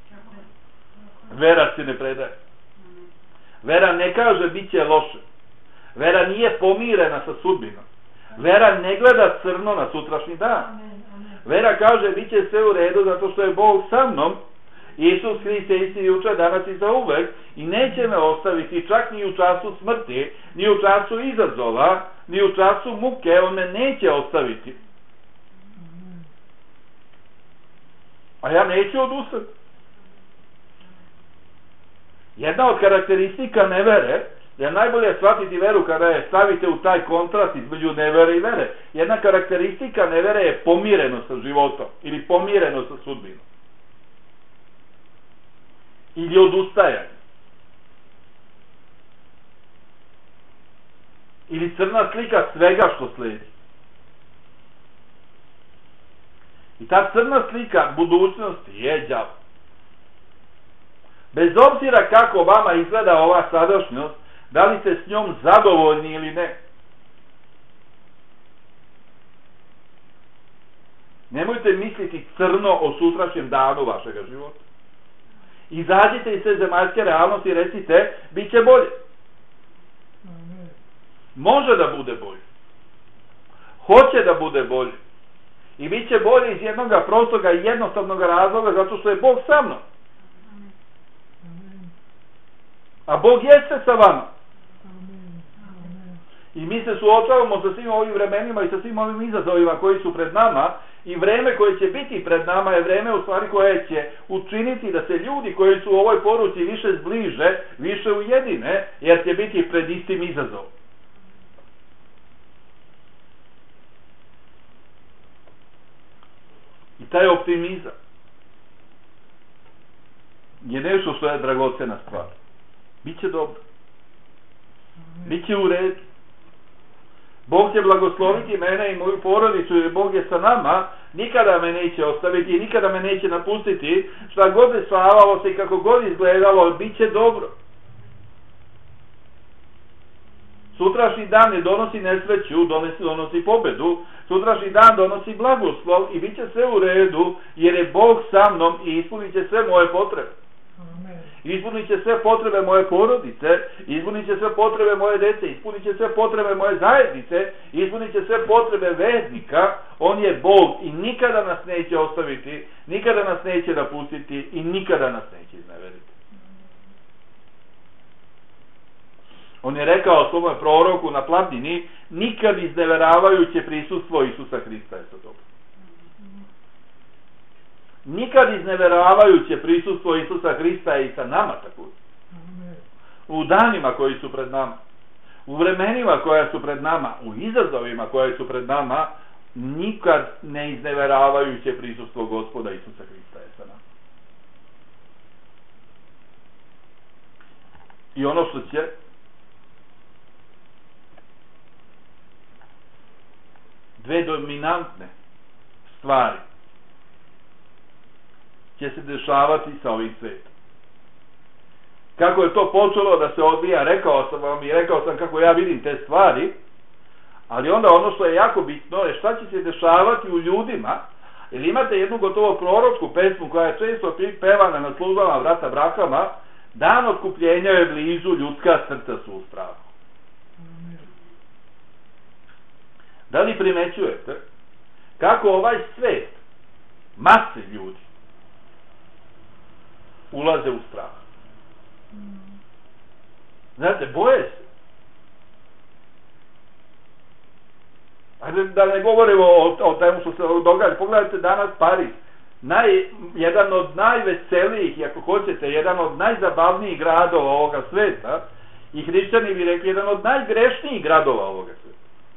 Vera se ne predaje. Vera ne kaže bit će loše. Vera nije pomirena sa sudbinom. Vera ne gleda crno na sutrašnji dan. Vera kaže bit će sve u redu zato što je Bog sa mnom. Isus Hrist je isti jučer, danas i zauvek, i neće me ostaviti čak ni u času smrti, ni u času izazova, ni u času muke. On me neće ostaviti. A ja neću odustati. Jedna od karakteristika nevere, jer najbolje je shvatiti veru kada je stavite u taj kontrast između nevere i vere. Jedna karakteristika nevere je pomirenost sa životom ili pomirenost sa sudbinom. Ili odustajanje. Ili crna slika svega što sledi. I ta crna slika budućnosti je đavo. Bez obzira kako vama izgleda ova sadašnjost, da li ste s njom zadovoljni ili ne. Nemojte misliti crno o sutrašnjem danu vašega života. Izađite iz te zemaljske realnosti i recite, bit će bolje. Može da bude bolje. Hoće da bude bolje. I bit će bolje iz jednog prostoga i jednostavnog razloga zato što je Bog sa mnom. A Bog jeste sa vama. I mi se suočavamo sa svim ovim vremenima i sa svim ovim izazovima koji su pred nama, i vreme koje će biti pred nama je vreme u stvari koje će učiniti da se ljudi koji su u ovoj poruci više zbliže, više ujedine, jer će biti pred istim izazovom. I taj optimizam je nešto što je dragocena stvar. Biće dobro. Biće u redu. Bog će blagosloviti mene i moju porodicu, jer Bog je sa nama, nikada me neće ostaviti i nikada me neće napustiti. Šta god dešavalo se i kako god izgledalo, bit će dobro. Sutrašnji dan ne donosi nesreću, donosi pobedu. Sutrašnji dan donosi blagoslov i bit će sve u redu, jer je Bog sa mnom i ispunit će sve moje potrebe. Ispunit će sve potrebe moje porodice, ispunit će sve potrebe moje dece, ispunit će sve potrebe moje zajednice, ispunit će sve potrebe vernika. On je Bog i nikada nas neće ostaviti, nikada nas neće napustiti i nikada nas neće izneveriti. On je rekao svome proroku na planini, nikad izneveravajuće prisustvo Isusa Hrista je sa tobom. Nikad izneveravajuće prisustvo Isusa Hrista je i sa nama također. U danima koji su pred nama, u vremenima koja su pred nama, u izazovima koje su pred nama, nikad ne izneveravajuće prisustvo Gospoda Isusa Hrista je sa nama. I ono što će dve dominantne stvari će se dešavati sa ovim svetom. Kako je to počelo da se odvija, rekao sam vam i rekao sam kako ja vidim te stvari, ali onda ono što je jako bitno je šta će se dešavati u ljudima, jer imate jednu gotovo proročku pesmu koja je često pevana na službama vrata brakama, dan otkupljenja je blizu, ljudska srca su u strahu. Da li primećujete kako ovaj svet, mase ljudi, ulaze u strah? Znate, boje se. Ajde da ne govorimo o temu što se događa. Pogledajte danas Pariz. jedan od najveselijih, i ako hoćete, jedan od najzabavnijih gradova ovoga sveta, i hrišćani bi rekli jedan od najgrešnijih gradova ovoga sveta.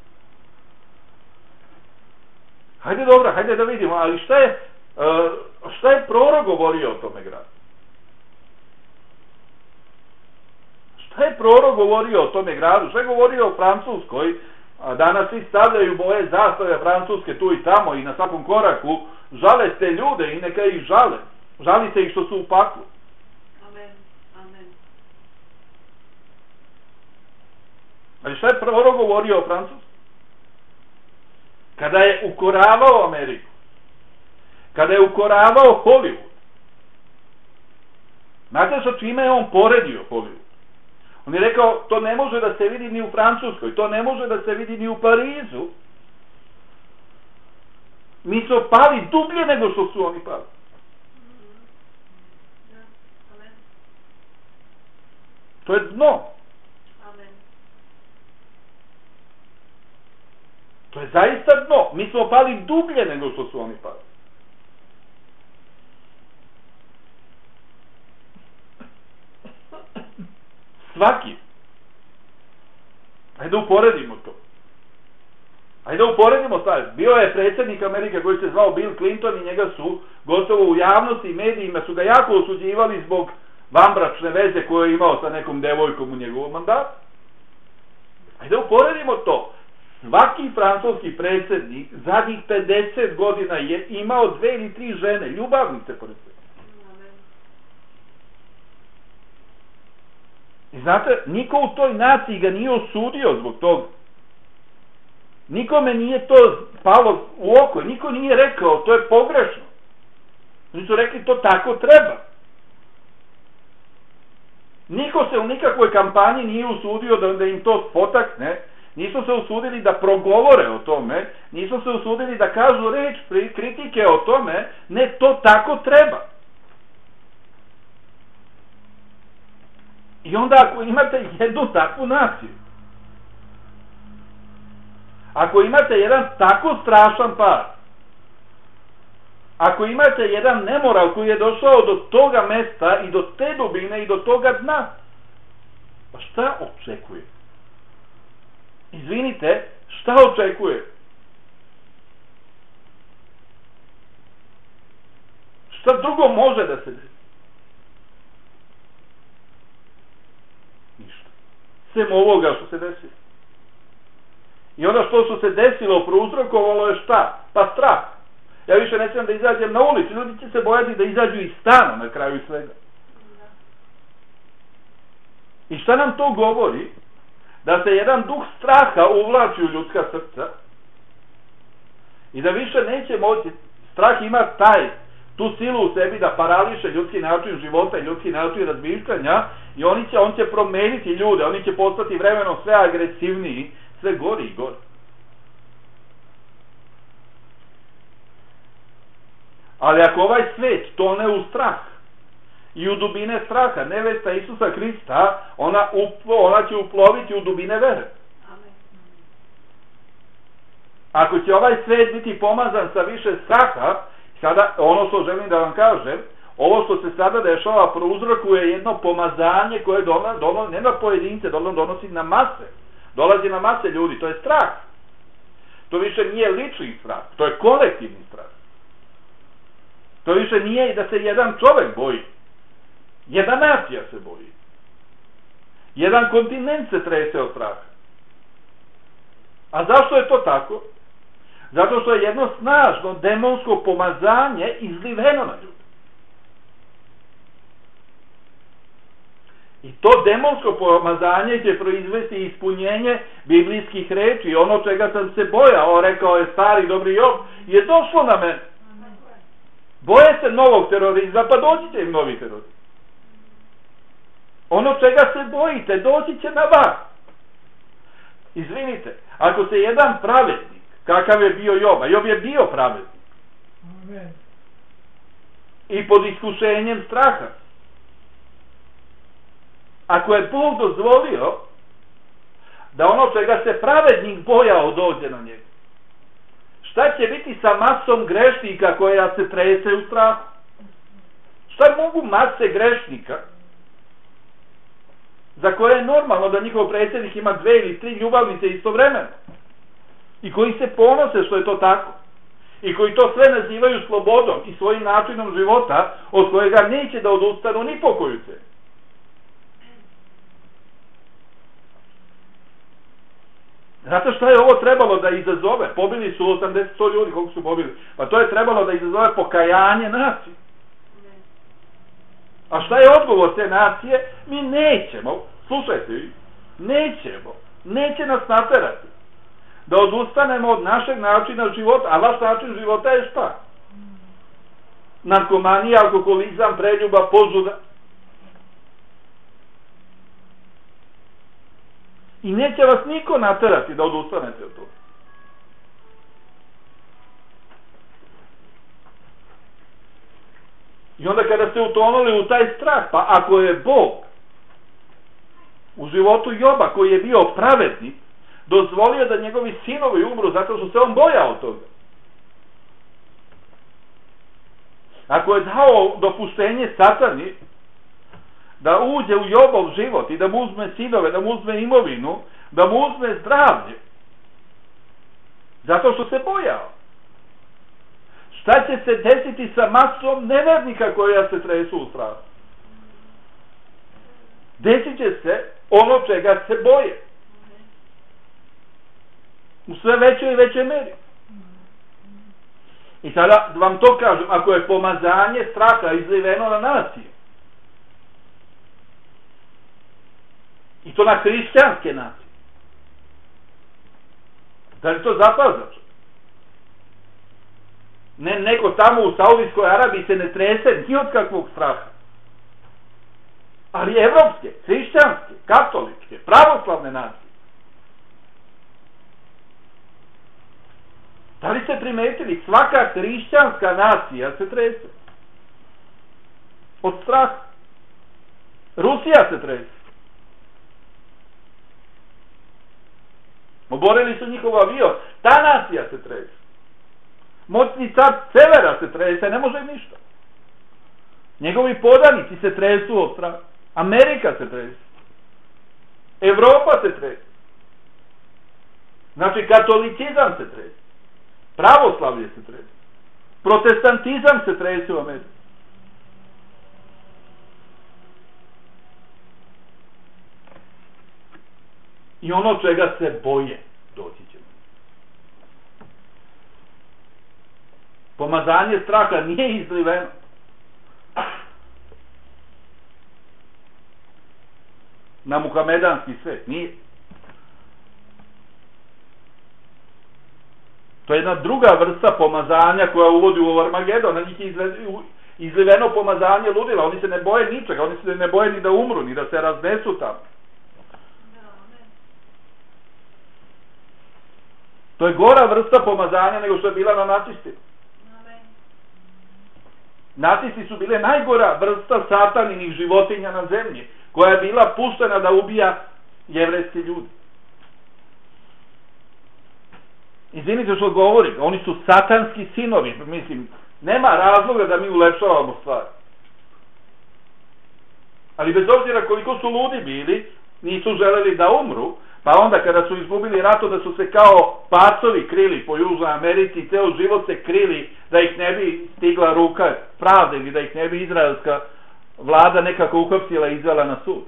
Hajde dobro, hajde da vidimo, ali šta je prorok govorio o tome gradu? Šta je prorok govorio o tome gradu? Šta je govorio o Francuskoj? Danas svi stavljaju boje zastave Francuske tu i tamo i na svakom koraku žale te ljude i neka ih žale. Žalite ih što su u paklu. Amen. Amen. Ali šta je prorok govorio o Francuskoj? Kada je ukoravao Ameriku, kada je ukoravao Hollywood, znate sa čime je on poredio Hollywood? On je rekao, to ne može da se vidi ni u Francuskoj, to ne može da se vidi ni u Parizu. Mi smo pali dublje nego što su oni pali. To je dno. To je zaista dno. Mi smo pali dublje nego što su oni pali. Svaki. Ajde uporedimo to. Ajde uporedimo stvari. Bio je predsjednik Amerike koji se zvao Bill Clinton i njega su gotovo u javnosti i medijima su ga jako osuđivali zbog vanbračne veze koju je imao sa nekom devojkom u njegovom mandatu. Ajde uporedimo to. Svaki francuski predsjednik zadnjih 50 godina je imao 2 ili 3 žene, ljubavnice pored sebe. I znate, niko u toj naciji ga nije osudio zbog toga. Nikome nije to palo u oko, niko nije rekao, to je pogrešno. Oni su rekli, to tako treba. Niko se u nikakvoj kampanji nije usudio da im to potakne, nisu se usudili da progovore o tome, nisu se usudili da kažu reč kritike o tome, ne, to tako treba. I onda ako imate jednu takvu naciju, ako imate jedan tako strašan pad, ako imate jedan nemoral koji je došao do toga mesta i do te dubine i do toga dna, pa šta očekuje? Izvinite, šta očekuje? Šta drugo može da se desi? Ništa. Sem ovoga što se desi. I ono što se desilo prouzrokovalo je šta? Pa strah. Ja više ne smijem da izađem na ulicu, ljudi će se bojati da izađu iz stana na kraju svega. I šta nam to govori? Da se jedan duh straha uvlači u ljudska srca i da više neće moći, strah ima tu silu u sebi da parališe ljudski način života i ljudski način razmišljanja i on će promeniti ljude, oni će postati vremenom sve agresivniji, sve gori i gori. Ali ako ovaj svet tone u strah i u dubine straha, nevesta Isusa Hrista, ona će uploviti u dubine vere. Ako će ovaj svet biti pomazan sa više straha, sada ono što želim da vam kažem, ovo što se sada dešava prouzrokuje jedno pomazanje koje ne na pojedince, donosi na mase. Dolazi na mase ljudi, to je strah. To više nije lični strah, to je kolektivni strah. To više nije i da se jedan čovek boji. Jedna nacija se boji. Jedan kontinent se trese od straha. A zašto je to tako? Zato što je jedno snažno demonsko pomazanje izliveno na ljude. I to demonsko pomazanje će proizvesti ispunjenje biblijskih reči. Ono čega sam se bojao, rekao je stari dobri Job, je došlo na mene. Boje se novog terorizma, pa doći će im novi terorizam. Ono čega se bojite, doći će na vas. Izvinite, ako se jedan pravednik, kakav je bio Job, a Job je bio pravednik, Amen. I pod iskušenjem straha, ako je Bog dozvolio da ono čega se pravednik bojao dođe na njega, Šta će biti sa masom grešnika koja se trese u strahu? Šta mogu mase grešnika za koje je normalno da njihov predsjednik ima 2 ili 3 ljubavnice istovremeno i koji se ponose što je to tako i koji to sve nazivaju slobodom i svojim načinom života od kojega neće da odustanu ni po koju cenu? Zato što je ovo trebalo da izazove? Pobili su 80-100 ljudi, koliko su pobili? Pa to je trebalo da izazove pokajanje nacije. A šta je odgovor te nacije? Mi nećemo, slušajte vi, neće nas naterati da odustanemo od našeg načina života. A vaš način života je šta? Narkomanija, alkoholizam, preljuba, požuda. I neće vas niko naterati da odustanete od toga. I onda kada ste utonuli u taj strah, pa ako je Bog u životu Joba, koji je bio pravednik, dozvolio da njegovi sinovi umru zato što se on bojao toga. Ako je dao dopuštenje Satani da uđe u Jobov život i da mu uzme sinove, da mu uzme imovinu, da mu uzme zdravlje, zato što se bojao. Šta će se desiti sa masom nevernika koja se tresu u strahu? Desit će se ono čega se boje. U sve većoj i većoj meri. I sada vam to kažem, ako je pomazanje straha izliveno na naciju, i to na hrišćanske nacije, da li to zapazač? Ne, neko tamo u Saudijskoj Arabiji se ne trese ni od kakvog straha. Ali evropske, hrišćanske, katoličke, pravoslavne nacije. Da li ste primetili? Svaka hrišćanska nacija se trese. Od straha. Rusija se trese. Oborili su njihov avion. Ta nacija se trese. Moćni car Severa se trese, ne može ništa. Njegovi podanici se tresu od straha. Amerika se trese. Evropa se trese. Znači katolicizam se trese. Pravoslavlje se trese. Protestantizam se trese u Americi. I ono čega se boje, doći ćemo. Pomazanje straha nije izliveno. Na muhamedanski svet, nije. To je jedna druga vrsta pomazanja koja uvodi u Armagedon. Na njih je izliveno pomazanje ludila. Oni se ne boje ničega, oni se ne boje ni da umru, ni da se raznesu tamo. To je gora vrsta pomazanja nego što je bila na nacistima. Nacisti su bile najgora vrsta sataninih životinja na zemlji, koja je bila puštena da ubija jevrejski ljudi. Izvinite što govorim, oni su satanski sinovi, mislim, nema razloga da mi ulepšavamo stvari. Ali bez obzira koliko su ludi bili, nisu želeli da umru, pa onda kada su izgubili rato da su se kao pacovi krili po Južnoj Americi, ceo život se krili da ih ne bi stigla ruka pravde ili da ih ne bi izraelska vlada nekako uhapsila i izvela na sud.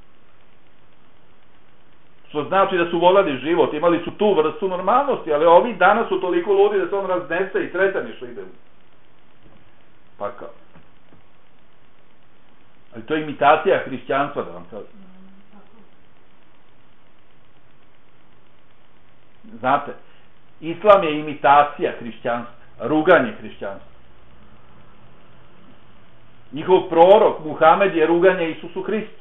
Što znači da su volali život, imali su tu vrstu normalnosti, ali ovi danas su toliko ludi da se on raznese i sretani što ide. Pa kao. Ali to je imitacija hrišćanstva, da vam kažem. Znate, islam je imitacija hrišćanstva, ruganje hrišćanstva. Njihov prorok Muhamed je ruganje Isusu Hristu.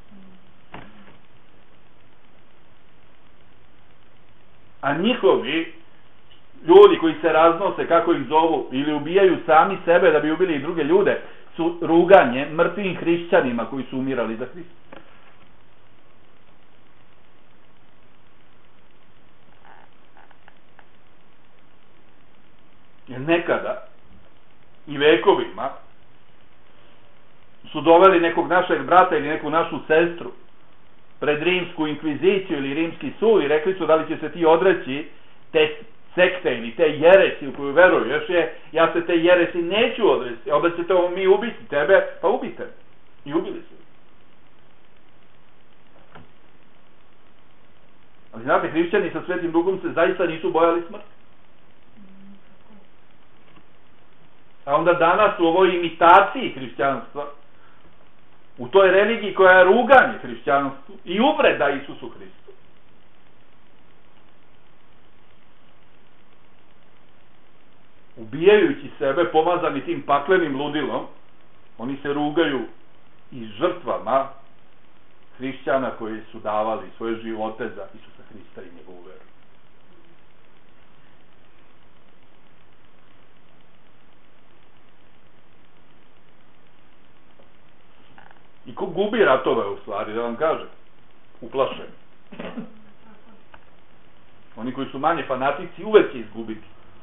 A njihovi ljudi koji se raznose, kako ih zovu, ili ubijaju sami sebe da bi ubili i druge ljude, su ruganje mrtvim hrišćanima koji su umirali za Hrista. Jer nekada i vekovima su doveli nekog našeg brata ili neku našu sestru pred rimsku inkviziciju ili rimski sud i rekli su da li će se ti odreći te sekte ili te jeresi u koju veruješ, ja se te jeresi neću odreći, onda ćete mi ubiti tebe, pa ubite. I ubili su. Ali znate, hrišćani sa Svetim Duhom se zaista nisu bojali smrti. A onda danas u ovoj imitaciji hrišćanstva, u toj religiji koja je ruganje hrišćanstvu i uvreda Isusu Hristu, ubijajući sebe pomazani tim paklenim ludilom, oni se rugaju i žrtvama hrišćana koji su davali svoje živote za Isusa Hrista i njegovu veru. I ko gubi ratove u stvari, da vam kažem, uplašeni. Oni koji su manje fanatici uvek će izgubiti.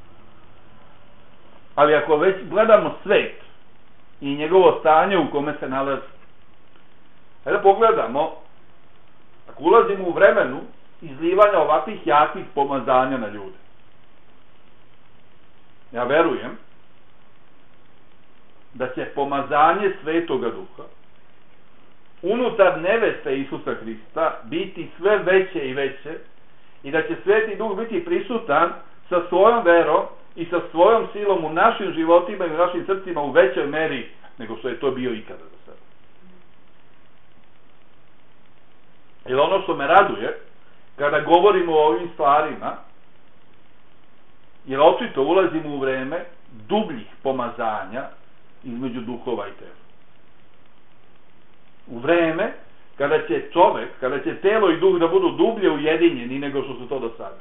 Ali ako već gledamo svet i njegovo stanje u kome se nalazi, hajde pogledamo, ako ulazimo u vremenu izlivanja ovakvih jakih pomazanja na ljude. Ja verujem da će pomazanje Svetoga Duha unutar neveste Isusa Hrista biti sve veće i veće i da će Sveti Duh biti prisutan sa svojom verom i sa svojom silom u našim životima i u našim srcima u većoj meri nego što je to bio ikada do sada. Jer ono što me raduje kada govorimo o ovim stvarima, jer očito ulazimo u vreme dubljih pomazanja između duhova i tela. U vreme kada će čovek, kada će telo i duh da budu dublje ujedinjeni nego što su to do sada.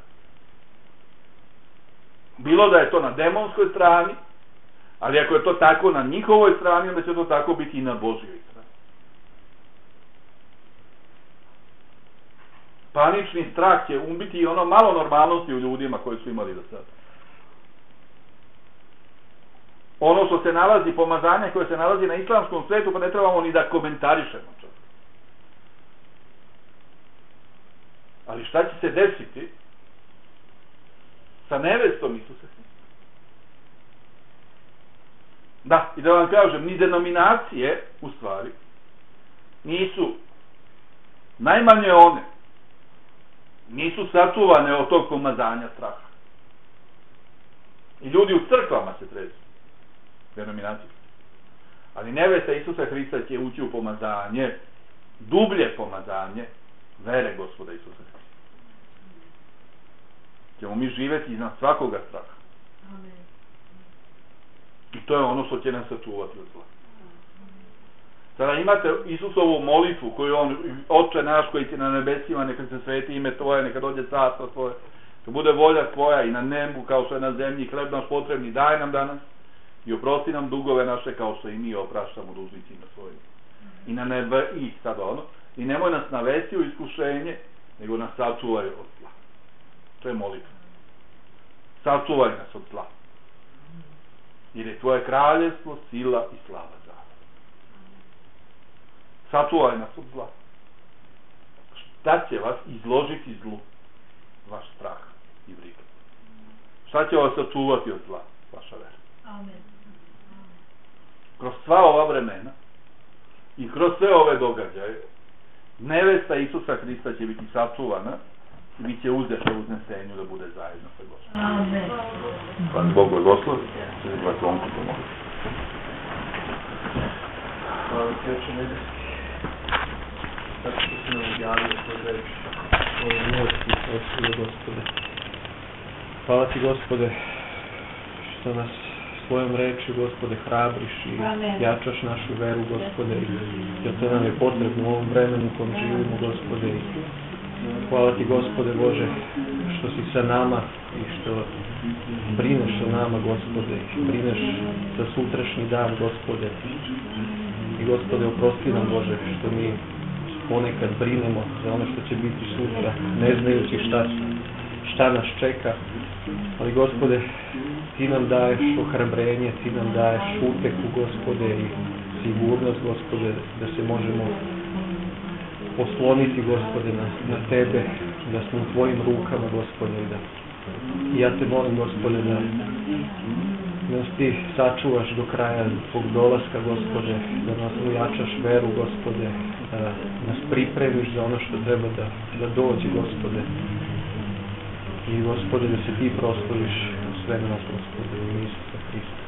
Bilo da je to na demonskoj strani, ali ako je to tako na njihovoj strani, onda će to tako biti i na Božjoj strani. Panični strah će ubiti i ono malo normalnosti u ljudima koji su imali do sada. Ono što se nalazi, pomazanje koje se nalazi na islamskom svetu, pa ne trebamo ni da komentarišemo čak. Ali šta će se desiti sa nevestom Isusa Hrista? Da, i da vam kažem, ni denominacije, u stvari, nisu, najmanje one, nisu sačuvane od tog pomazanja straha. I ljudi u crkvama se tresu, denominacije. Ali nevesta Isusa Hrista će ući u pomazanje, dublje pomazanje vere Gospoda Isusa Hrista. Ćemo mi živjeti iznad svakoga straha. Amen. I to je ono što će nas sačuvati od zla. Sada imate Isusovu molitvu koju on, Oče naš koji si na nebesima, neka se sveti ime Tvoje, neka dođe carstvo Tvoje, neka bude volja Tvoja i na nebu kao što je na zemlji, hleb naš potrebni daj nam danas i oprosti nam dugove naše kao što i mi opraštamo dužnicima svojim. I na nebe, i sad ono, i nemoj nas navesti u iskušenje, nego nas sačuvaj od zla. To je molitva. Sačuvaj nas od zla. Jer je Tvoje kraljevstvo, sila i slava za. Sačuvaj nas od zla. Šta će vas izložiti zlu? Vaš strah i briga. Šta će vas sačuvati od zla? Vaša vera. Amen. Kroz sva ova vremena i kroz sve ove događaje nevesta Isusa Hrista će biti sačuvana i bit će uzeta u uznesenju da bude zajedno sa Gospodom. Amen. Pa Bog blagoslov, da vas lonku pomoći. Hvala ti, Oče nebeski, tako što si nam objavio svoj reč, svoje milosti i svoje Gospode. Hvala ti, Gospode, što nas svojom reči, Gospode, hrabriš i jačaš našu veru, Gospode, jer to nam je potrebno u ovom vremenu u kom živimo, Gospode. Hvala ti, Gospode Bože, što si sa nama i što brineš o nama, Gospode, brineš za sutrašnji dan, Gospode. I, Gospode, oprosti nam, Bože, što mi ponekad brinemo za ono što će biti sutra, ne znajući šta će. šta nas čeka, ali Gospode, Ti nam daješ ohrabrenje, Ti nam daješ uteku, Gospode, i sigurnost, Gospode, da se možemo osloniti, Gospode, na Tebe, da smo u Tvojim rukama, Gospode, i ja Te molim, Gospode, da nas Ti sačuvaš do kraja Tvog dolaska, Gospode, da nas ujačaš veru, Gospode, da nas pripremiš za ono što treba da dođe, Gospode, i Gospode, da se Ti proslaviš u sve nas, Gospode, u Isusa Hrista.